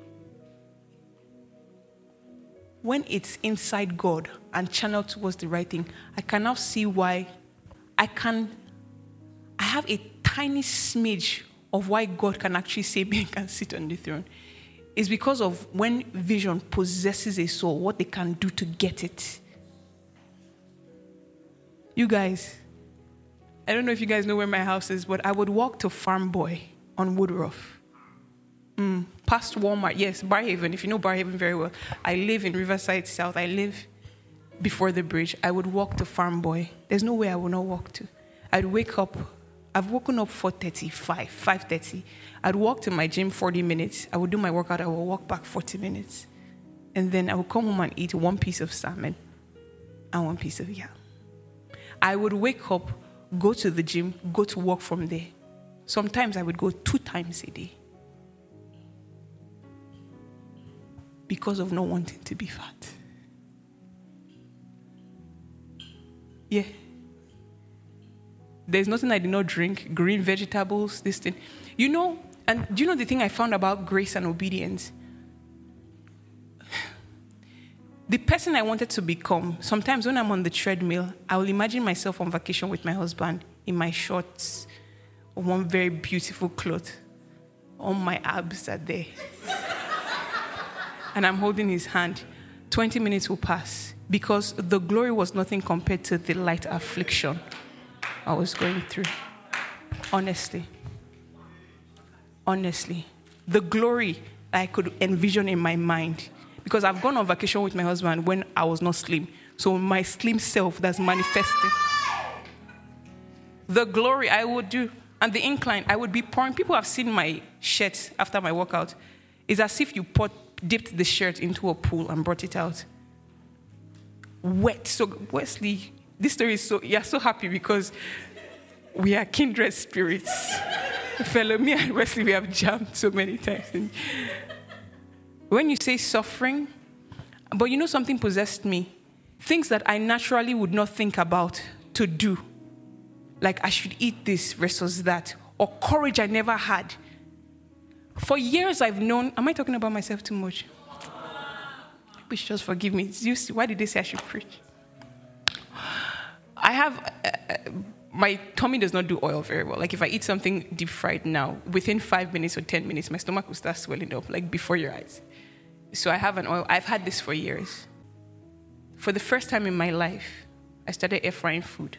when it's inside God and channeled towards the right thing, I can now see why I can, I have a tiny smidge of why God can actually say men can sit on the throne. It's because of when vision possesses a soul, what they can do to get it. You guys, I don't know if you guys know where my house is, but I would walk to Farm Boy on Woodruff. Mm, past Walmart, yes, Barhaven. If you know Barhaven very well. I live in Riverside South. I live before the bridge. I would walk to Farm Boy. There's no way I would not walk to. I'd wake up. I've woken up four thirty, five, five thirty. I'd walk to my gym forty minutes. I would do my workout. I would walk back forty minutes. And then I would come home and eat one piece of salmon and one piece of yam. I would wake up, go to the gym, go to work from there. Sometimes I would go two times a day. Because of not wanting to be fat. Yeah. There's nothing I did not drink. Green vegetables, this thing. You know, and do you know the thing I found about grace and obedience? The person I wanted to become, sometimes when I'm on the treadmill, I will imagine myself on vacation with my husband in my shorts, one very beautiful cloth. All my abs are there. And I'm holding his hand. twenty minutes will pass because the glory was nothing compared to the light affliction I was going through. Honestly. Honestly. The glory I could envision in my mind. Because I've gone on vacation with my husband when I was not slim. So my slim self that's manifesting. The glory I would do. And the incline, I would be pouring. People have seen my shirt after my workout. It's as if you poured, dipped the shirt into a pool and brought it out. Wet. So Wesley, this story is so, you're so happy because we are kindred spirits. Fellow, me and Wesley, we have jammed so many times. And when you say suffering, but you know something possessed me. Things that I naturally would not think about to do. Like I should eat this versus that. Or courage I never had. For years I've known, am I talking about myself too much? Please just forgive me. You see, why did they say I should preach? I have, uh, my tummy does not do oil very well. Like if I eat something deep fried now, within five minutes or ten minutes, my stomach will start swelling up, like before your eyes. So I have an oil. I've had this for years. For the first time in my life, I started air frying food.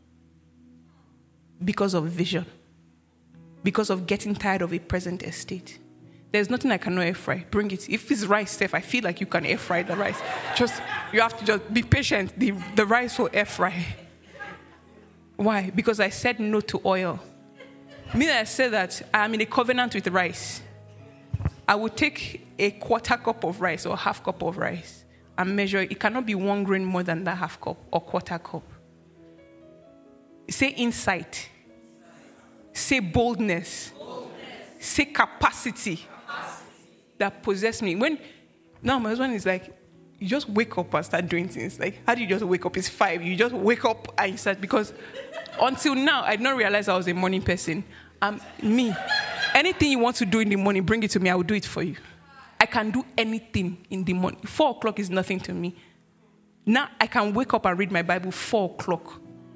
Because of vision. Because of getting tired of a present estate. There's nothing I cannot air fry. Bring it. If it's rice, Steph, I feel like you can air fry the rice. Just, you have to just be patient. The, the rice will air fry. Why? Because I said no to oil. Me, I said that I'm in a covenant with rice. I would take a quarter cup of rice or half cup of rice and measure it. It cannot be one grain more than that half cup or quarter cup. Say insight. Say boldness. boldness. Say capacity, capacity that possess me. When now my husband is like, you just wake up and start doing things. Like, how do you just wake up? It's five. You just wake up and you start, because until now I did not realize I was a morning person. Um, me. Anything you want to do in the morning, bring it to me. I will do it for you. I can do anything in the morning. Four o'clock is nothing to me. Now I can wake up and read my Bible four o'clock.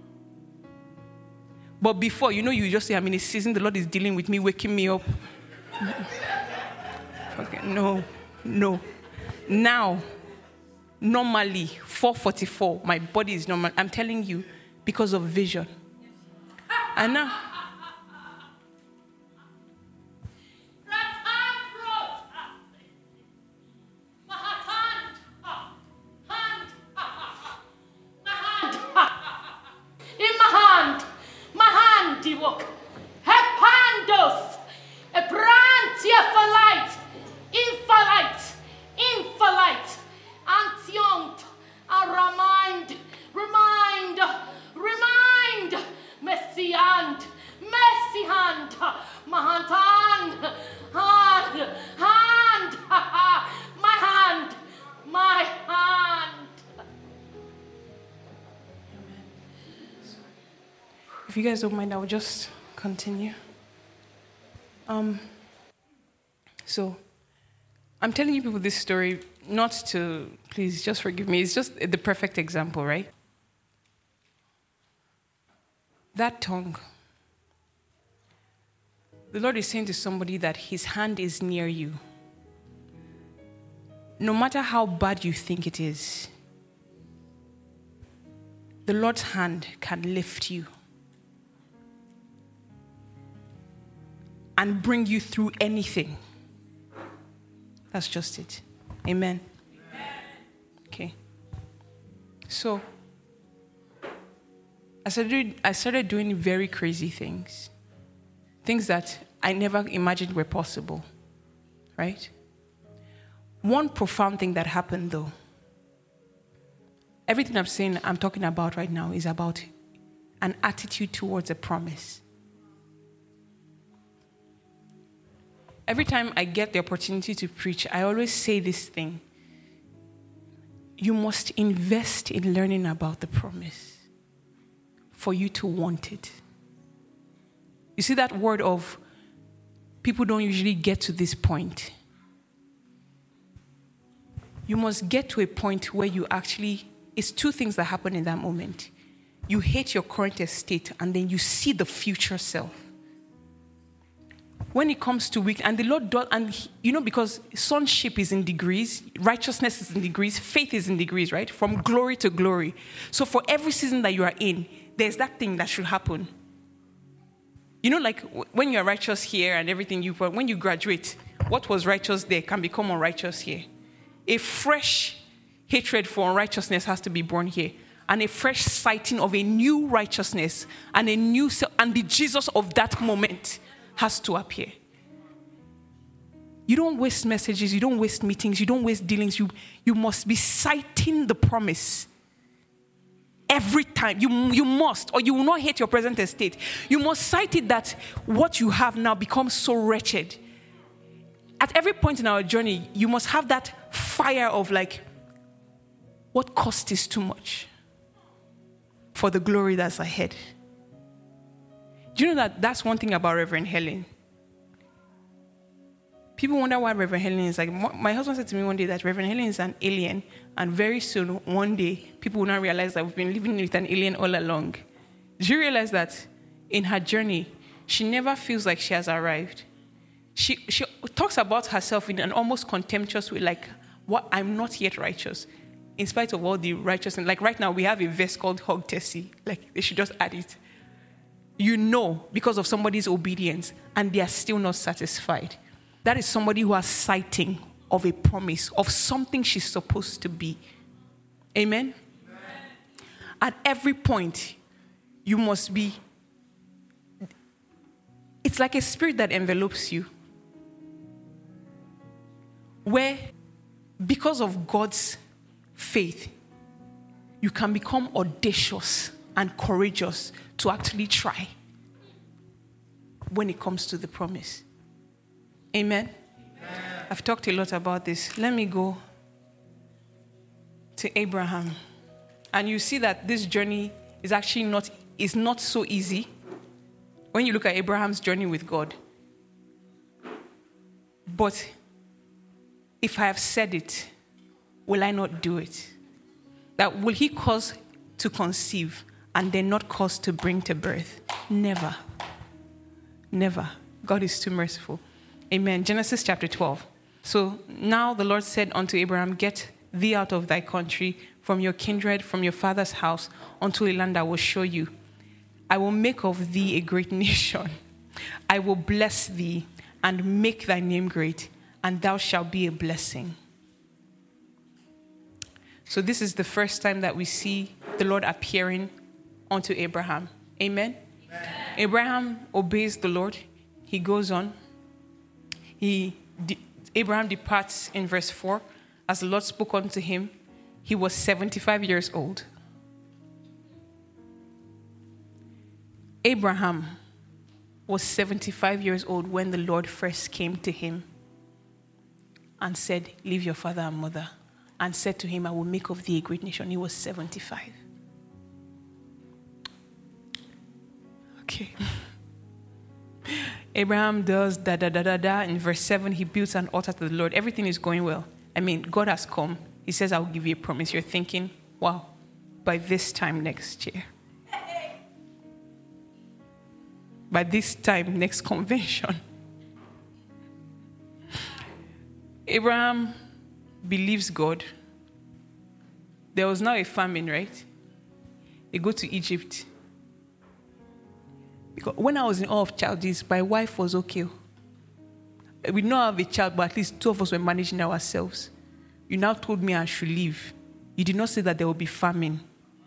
But before, you know, you just say, I'm in a season, the Lord is dealing with me, waking me up. Okay, no, no. Now, normally, four forty-four, my body is normal. I'm telling you, because of vision. And now, Hepandos, Ebrantia for light, infalight, infalight, antiont, and remind, remind, remind, messiant, messiant, mahantan, hand, hand, my hand, my hand. if you guys don't mind, I will just continue. Um, so, I'm telling you people this story not to, please just forgive me, it's just the perfect example, right? That tongue. The Lord is saying to somebody that his hand is near you. No matter how bad you think it is, the Lord's hand can lift you and bring you through anything. That's just it. Amen. Amen. Okay. So, I started, I started doing very crazy things. Things that I never imagined were possible. Right? One profound thing that happened, though, everything I'm saying, I'm talking about right now is about an attitude towards a promise. Every time I get the opportunity to preach, I always say this thing. You must invest in learning about the promise for you to want it. You see that word of people don't usually get to this point. You must get to a point where you actually, it's two things that happen in that moment. You hate your current estate and then you see the future self. When it comes to weak, and the Lord does, and he, you know, because sonship is in degrees, righteousness is in degrees, faith is in degrees, right? From glory to glory. So for every season that you are in, there's that thing that should happen. You know, like when you're righteous here and everything, you when you graduate, what was righteous there can become unrighteous here. A fresh hatred for unrighteousness has to be born here. And a fresh sighting of a new righteousness and a new self, and the Jesus of that moment has to appear. You don't waste messages, you don't waste meetings, you don't waste dealings. You, you must be citing the promise. Every time. You, you must, or you will not hate your present estate. You must cite it that what you have now becomes so wretched. At every point in our journey, you must have that fire of like, what cost is too much for the glory that's ahead? Do you know that that's one thing about Reverend Helen? People wonder why Reverend Helen is like, my husband said to me one day that Reverend Helen is an alien, and very soon, one day, people will not realize that we've been living with an alien all along. Do you realize that in her journey, she never feels like she has arrived? She she talks about herself in an almost contemptuous way, like, what, I'm not yet righteous, in spite of all the righteousness. Like right now, we have a verse called Hug Tessie. Like, they should just add it. You know, because of somebody's obedience, and they are still not satisfied. That is somebody who has sighting of a promise, of something she's supposed to be. Amen? Amen? At every point, you must be, it's like a spirit that envelopes you. Where, because of God's faith, you can become audacious and courageous to actually try when it comes to the promise. Amen? Amen? I've talked a lot about this. Let me go to Abraham. And you see that this journey is actually not, is not so easy when you look at Abraham's journey with God. But if I have said it, will I not do it? That will he cause to conceive and then not cause to bring to birth? Never. Never. God is too merciful. Amen. Genesis chapter twelve. So now the Lord said unto Abraham, get thee out of thy country, from your kindred, from your father's house, unto a land I will show you. I will make of thee a great nation. I will bless thee and make thy name great, and thou shalt be a blessing. So this is the first time that we see the Lord appearing unto Abraham. Amen? Amen. Abraham obeys the Lord. He goes on. He, Abraham departs in verse four. As the Lord spoke unto him, he was seventy-five years old. Abraham was seventy-five years old when the Lord first came to him and said, leave your father and mother, and said to him, I will make of thee a great nation. He was seventy-five. Okay. Abraham does da da da da da. In verse seven, he builds an altar to the Lord. Everything is going well. I mean, God has come. He says, I will give you a promise. You're thinking, wow, by this time next year. By this time next convention. Abraham believes God. There was now a famine, right? They go to Egypt. Because when I was in all of Chaldees, my wife was okay. we don't have a child, but at least two of us were managing ourselves. You now told me I should leave. You did not say that there will be famine.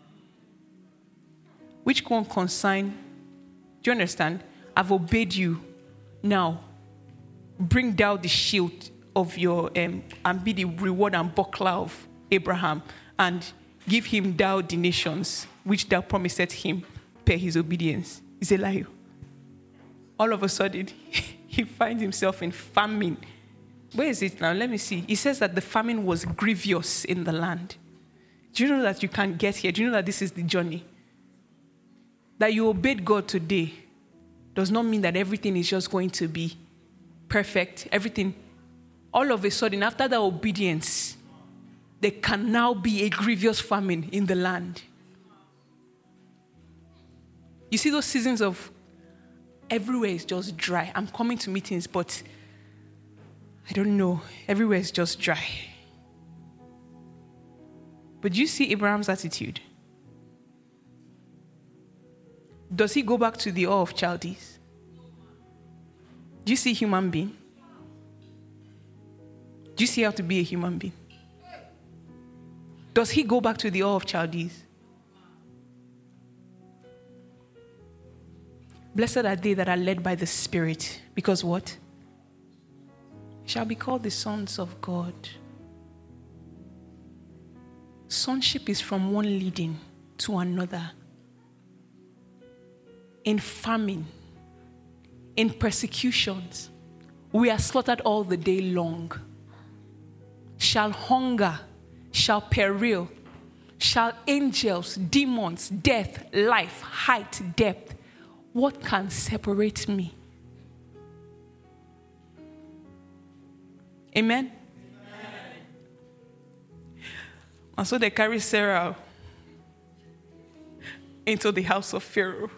Which one consign? Do you understand? I've obeyed you. Now, bring down the shield of your, um, and be the reward and buckler of Abraham, and give him thou the nations, which thou promised him per his obedience. It's a lie. All of a sudden, he finds himself in famine. Where is it now? Let me see. It says that the famine was grievous in the land. Do you know that you can't get here? Do you know that this is the journey? That you obeyed God today does not mean that everything is just going to be perfect. Everything, all of a sudden, after that obedience, there can now be a grievous famine in the land. You see those seasons of everywhere is just dry. I'm coming to meetings, but I don't know. Everywhere is just dry. But do you see Abraham's attitude? Does he go back to the Ur of Chaldees? Do you see human being? Do you see how to be a human being? Does he go back to the Ur of Chaldees? Blessed are they that are led by the Spirit, because what? Shall be called the sons of God. Sonship is from one leading to another. In famine, in persecutions, we are slaughtered all the day long. Shall hunger, shall peril, shall angels, demons, death, life, height, depth, what can separate me? Amen? Amen. And so they carry Sarah into the house of Pharaoh.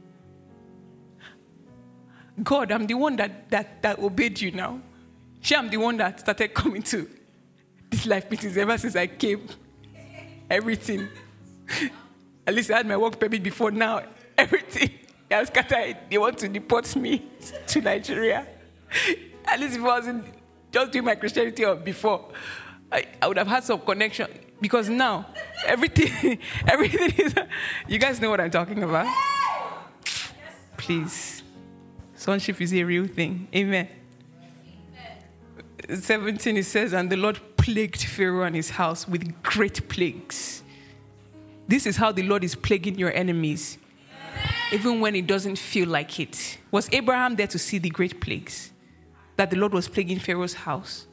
God, I'm the one that, that, that obeyed you now. She, I'm the one that started coming to these life meetings ever since I came. Everything. At least I had my work permit before now. Everything. I was scattered. They want to deport me to Nigeria. At least if I wasn't just doing my Christianity before, I, I would have had some connection. Because now, everything, everything is... You guys know what I'm talking about? Please. Sonship is a real thing. Amen. Amen. seventeen, it says, and the Lord plagued Pharaoh and his house with great plagues. This is how the Lord is plaguing your enemies, even when it doesn't feel like it. Was Abraham there to see the great plagues that the Lord was plaguing Pharaoh's house?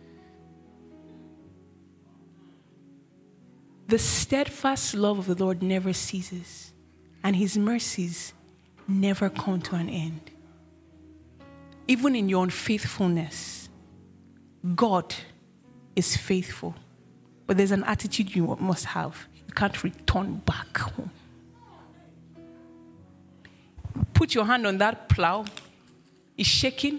The steadfast love of the Lord never ceases, and his mercies never come to an end. Even in your unfaithfulness, God is faithful. But there's an attitude you must have. You can't return back home. Put your hand on that plow. It's shaking.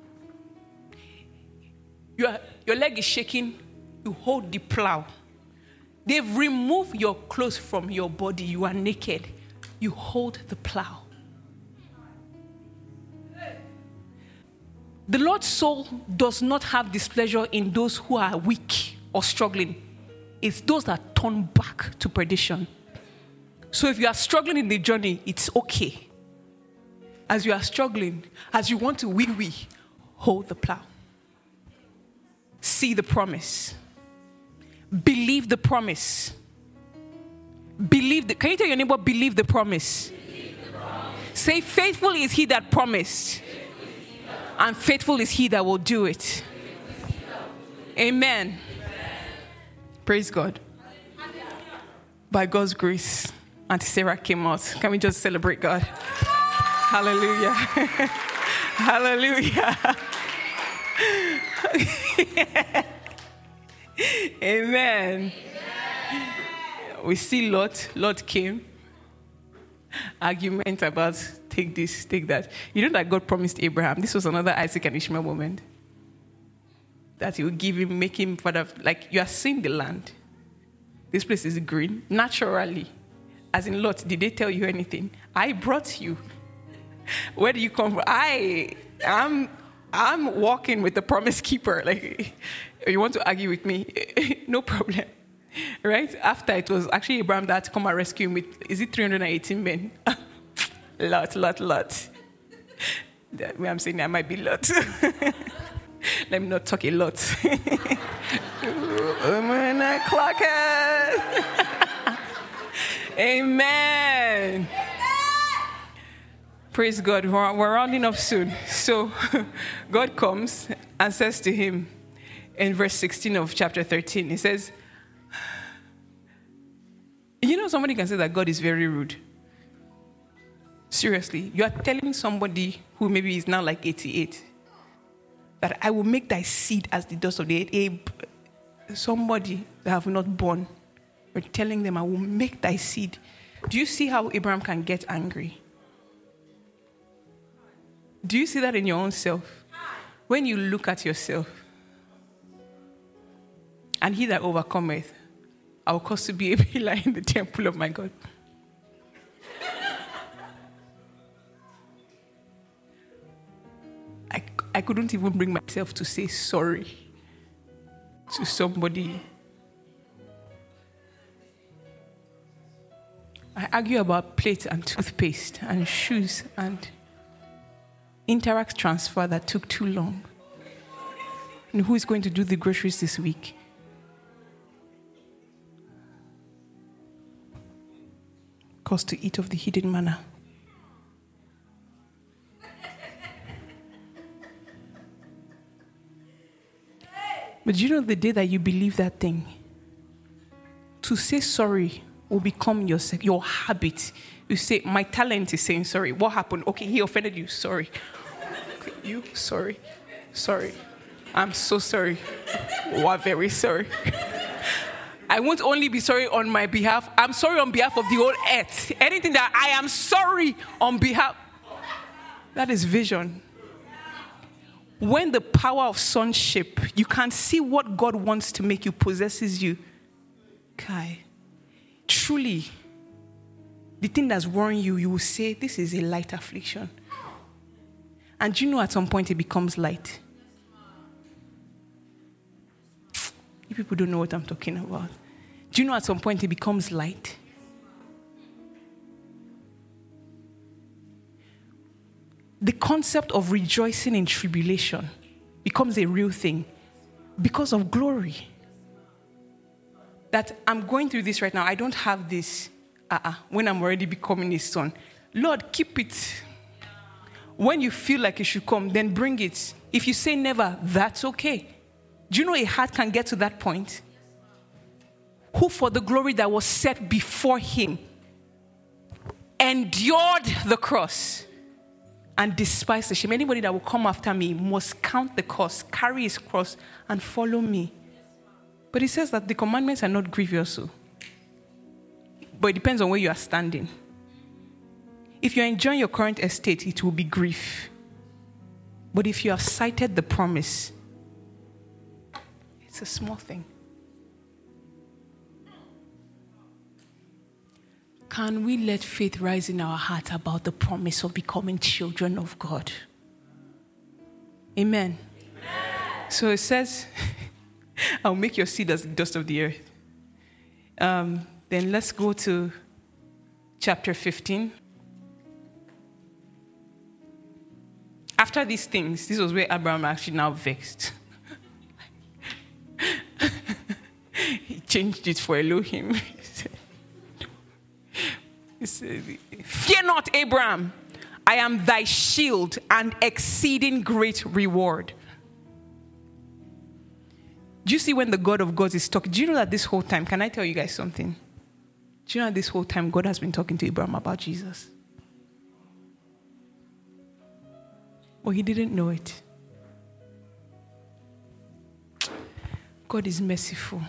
Your, your leg is shaking. You hold the plow. They've removed your clothes from your body. You are naked. You hold the plow. The Lord's soul does not have displeasure in those who are weak or struggling. It's those that turn back to perdition. So if you are struggling in the journey, it's okay. As you are struggling, as you want to wee-wee, hold the plow. See the promise. Believe the promise. Believe the, can you tell your neighbor, believe the promise? Believe the promise. Say, faithful is he that promised. And faithful is he that will do it. Amen. Amen. Praise God. By God's grace, Auntie Sarah came out. Can we just celebrate God? Hallelujah. Hallelujah. Amen. Amen. We see Lot. Lot came. Argument about take this, take that. You know that God promised Abraham. This was another Isaac and Ishmael moment. That he would give him, make him father. Like, you are seeing the land. This place is green. Naturally. As in Lot, did they tell you anything? I brought you. Where do you come from? I am I'm walking with the promise keeper. Like, you want to argue with me? No problem. Right? After it was actually Abraham that had to come and rescue him with, is it three hundred eighteen men? lot, lot, lot. That way I'm saying that might be lot. Let me not talk a lot. Clock it. Amen. Praise God. We're, we're rounding up soon. So God comes and says to him in verse sixteen of chapter thirteen, he says, you know, somebody can say that God is very rude. Seriously, you are telling somebody who maybe is now like eighty-eight that I will make thy seed as the dust of the earth. Somebody that have not born, you're telling them I will make thy seed. Do you see how Abraham can get angry? Do you see that in your own self? When you look at yourself, and he that overcometh, I will cause to be a pillar in the temple of my God. I, I couldn't even bring myself to say sorry to somebody. I argue about plate and toothpaste and shoes and Interact transfer that took too long. And who is going to do the groceries this week? Cause to eat of the hidden manna. But you know the day that you believe that thing, to say sorry will become your, your habit. You say, my talent is saying sorry. What happened? Okay, he offended you. Sorry. Okay, you? Sorry. Sorry. I'm so sorry. We're very sorry. I won't only be sorry on my behalf. I'm sorry on behalf of the whole earth. Anything that I am sorry on behalf. That is vision. When the power of sonship, you can see what God wants to make you, possesses you. Kai, truly, the thing that's worrying you, you will say, this is a light affliction. And you know at some point it becomes light. You people don't know what I'm talking about. Do you know at some point it becomes light? The concept of rejoicing in tribulation becomes a real thing because of glory. That I'm going through this right now. I don't have this uh-uh, when I'm already becoming his son. Lord, keep it. When you feel like it should come, then bring it. If you say never, that's okay. Do you know a heart can get to that point? Who for the glory that was set before him endured the cross and despised the shame. Anybody that will come after me must count the cost, carry his cross, and follow me. But he says that the commandments are not grievous. But it depends on where you are standing. If you're enjoying your current estate, it will be grief. But if you have cited the promise, it's a small thing. Can we let faith rise in our heart about the promise of becoming children of God? Amen. Amen. So it says, I'll make your seed as the dust of the earth. Um, then let's go to chapter fifteen. After these things, this was where Abraham actually now vexed. He changed it for Elohim. He said, fear not, Abraham. I am thy shield and exceeding great reward. Do you see when the God of gods is talking? Do you know that this whole time, can I tell you guys something? Do you know that this whole time God has been talking to Abraham about Jesus? But he didn't know it. God is merciful.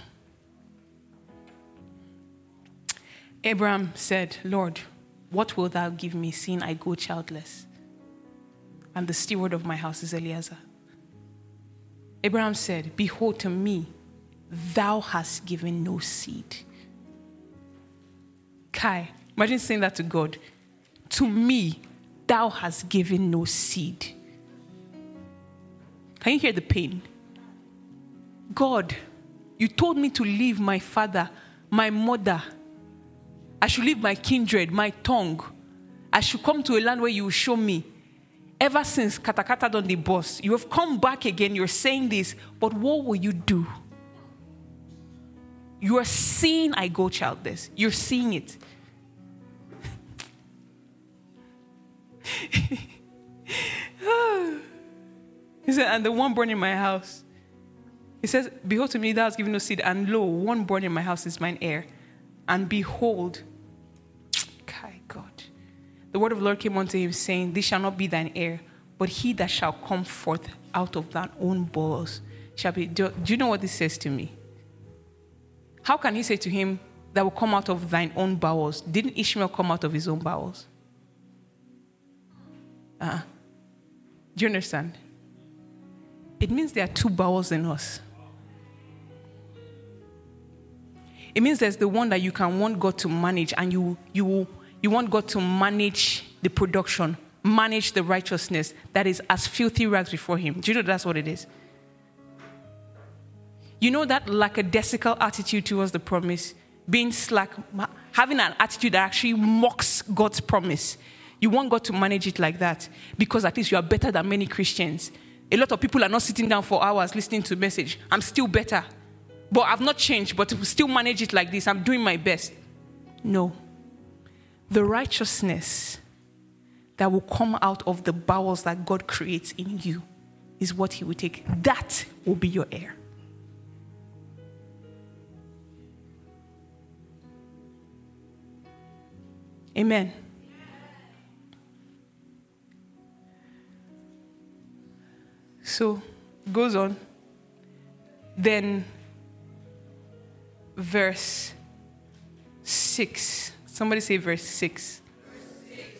Abraham said, Lord, what wilt thou give me, seeing I go childless? And the steward of my house is Eliezer. Abraham said, behold, to me, thou hast given no seed. Kai, imagine saying that to God. To me, thou hast given no seed. Can you hear the pain? God, you told me to leave my father, my mother. I should leave my kindred, my tongue. I should come to a land where you will show me. Ever since Katakata done the boss, you have come back again. You're saying this, but what will you do? You are seeing I go childless. You're seeing it. He said, and the one born in my house. He says, behold, to me thou hast given no seed, and lo, one born in my house is mine heir. And behold, Kai God, the word of the Lord came unto him, saying, this shall not be thine heir, but he that shall come forth out of thine own bowels shall be. Do, do you know what this says to me? How can he say to him, that will come out of thine own bowels? Didn't Ishmael come out of his own bowels? Uh-uh. Do you understand? It means there are two bowels in us. It means there's the one that you can want God to manage, and you you you want God to manage the production, manage the righteousness that is as filthy rags before him. Do you know that's what it is? You know that lackadaisical attitude towards the promise, being slack, having an attitude that actually mocks God's promise. You want God to manage it like that because at least you are better than many Christians. A lot of people are not sitting down for hours listening to a message. I'm still better. But I've not changed, but to still manage it like this, I'm doing my best. No. The righteousness that will come out of the bowels that God creates in you is what he will take. That will be your heir. Amen. So, goes on. Then, verse six. Somebody say verse six. Verse six.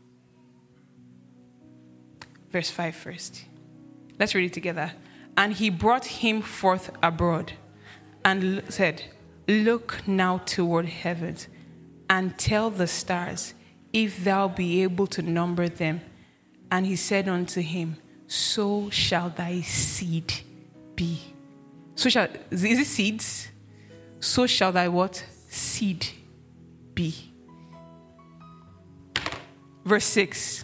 Verse five first. Let's read it together. And he brought him forth abroad and said, look now toward heaven and tell the stars, if thou be able to number them. And he said unto him, so shall thy seed be. So shall, is it seeds? So shall thy what? Seed be. Verse six.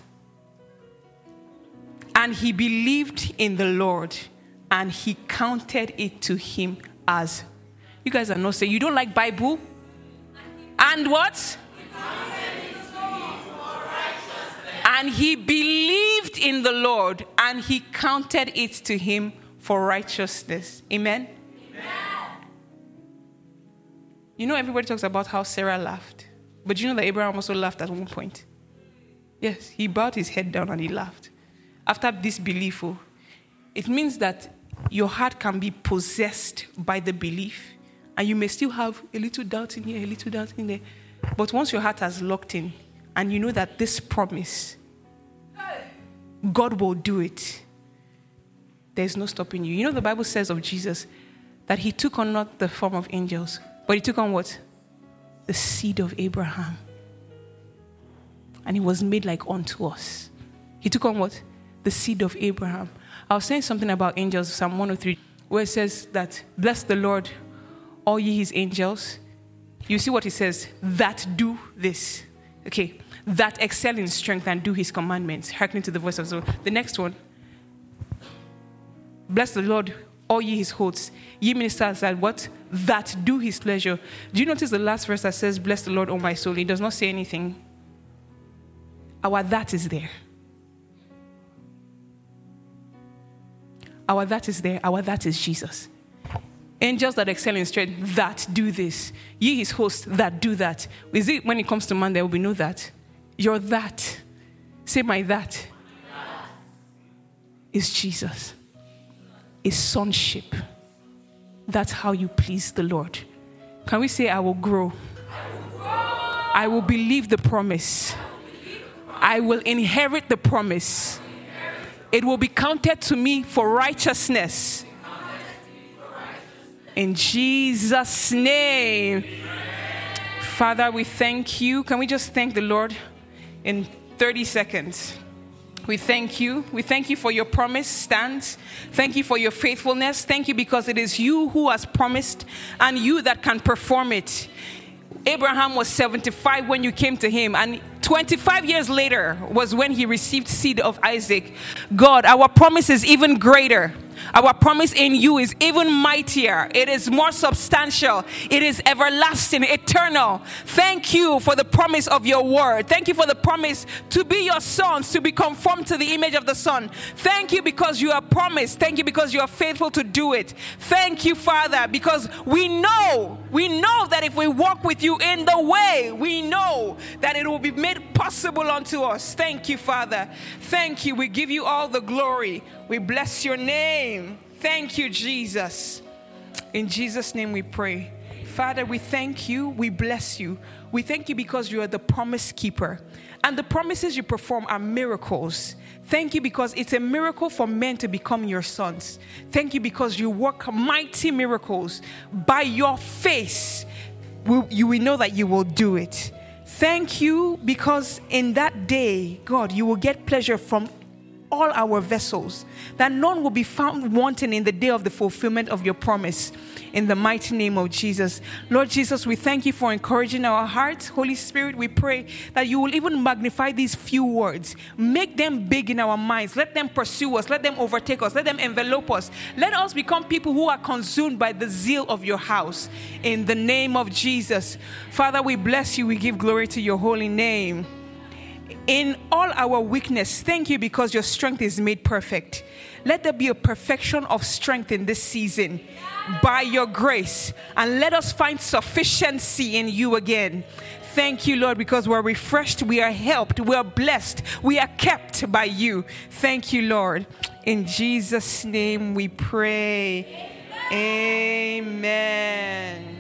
And he believed in the Lord, and he counted it to him as. You guys are not saying, you don't like Bible? And what? And he believed in the Lord, and he counted it to him for righteousness. Amen? Amen? You know, everybody talks about how Sarah laughed. But you know that Abraham also laughed at one point? Yes, he bowed his head down and he laughed. After this belief, it means that your heart can be possessed by the belief, and you may still have a little doubt in here, a little doubt in there. But once your heart has locked in, and you know that this promise, God will do it, there's no stopping you. You know the Bible says of Jesus that he took on not the form of angels, but he took on what? The seed of Abraham. And he was made like unto us. He took on what? The seed of Abraham. I was saying something about angels, Psalm one oh three, where it says that, bless the Lord, all ye his angels. You see what he says? That do this. Okay. That excel in strength and do his commandments, hearkening to the voice of the Lord. The next one. Bless the Lord, all ye his hosts. Ye ministers that what? That do his pleasure. Do you notice the last verse that says, bless the Lord, O my soul? It does not say anything. Our that is there. Our that is there. Our that is Jesus. Angels that excel in strength, that do this. Ye his hosts, that do that. Is it when it comes to man, there will be no that? Your that. Say my that. that. Is Jesus. Is sonship. That's how you please the Lord. Can we say, I will grow? I will, grow. I will believe the promise. I will inherit the promise. It will be counted to me for righteousness. In Jesus' name. Father, we thank you. Can we just thank the Lord in thirty seconds? We thank you. We thank you for your promise stands. Thank you for your faithfulness. Thank you because it is you who has promised and you that can perform it. Abraham was seventy-five when you came to him, and twenty-five years later was when he received seed of Isaac. God, our promise is even greater. Our promise in you is even mightier. It is more substantial. It is everlasting, eternal. Thank you for the promise of your word. Thank you for the promise to be your sons, to be conformed to the image of the Son. Thank you because you are promised. Thank you because you are faithful to do it. Thank you, Father, because we know, we know that if we walk with you in the way, we know that it will be made possible unto us. Thank you, Father. Thank you. We give you all the glory. We bless your name. Thank you, Jesus. In Jesus' name we pray. Father, we thank you. We bless you. We thank you because you are the promise keeper. And the promises you perform are miracles. Thank you because it's a miracle for men to become your sons. Thank you because you work mighty miracles. By your face, we, you will know that you will do it. Thank you because in that day, God, you will get pleasure from all our vessels, that none will be found wanting in the day of the fulfillment of your promise. In the mighty name of Jesus. Lord Jesus, we thank you for encouraging our hearts. Holy Spirit, we pray that you will even magnify these few words. Make them big in our minds. Let them pursue us. Let them overtake us. Let them envelope us. Let us become people who are consumed by the zeal of your house. In the name of Jesus. Father, we bless you. We give glory to your holy name. In all our weakness, thank you because your strength is made perfect. Let there be a perfection of strength in this season by your grace. And let us find sufficiency in you again. Thank you, Lord, because we're refreshed, we are helped, we are blessed, we are kept by you. Thank you, Lord. In Jesus' name we pray. Amen. Amen.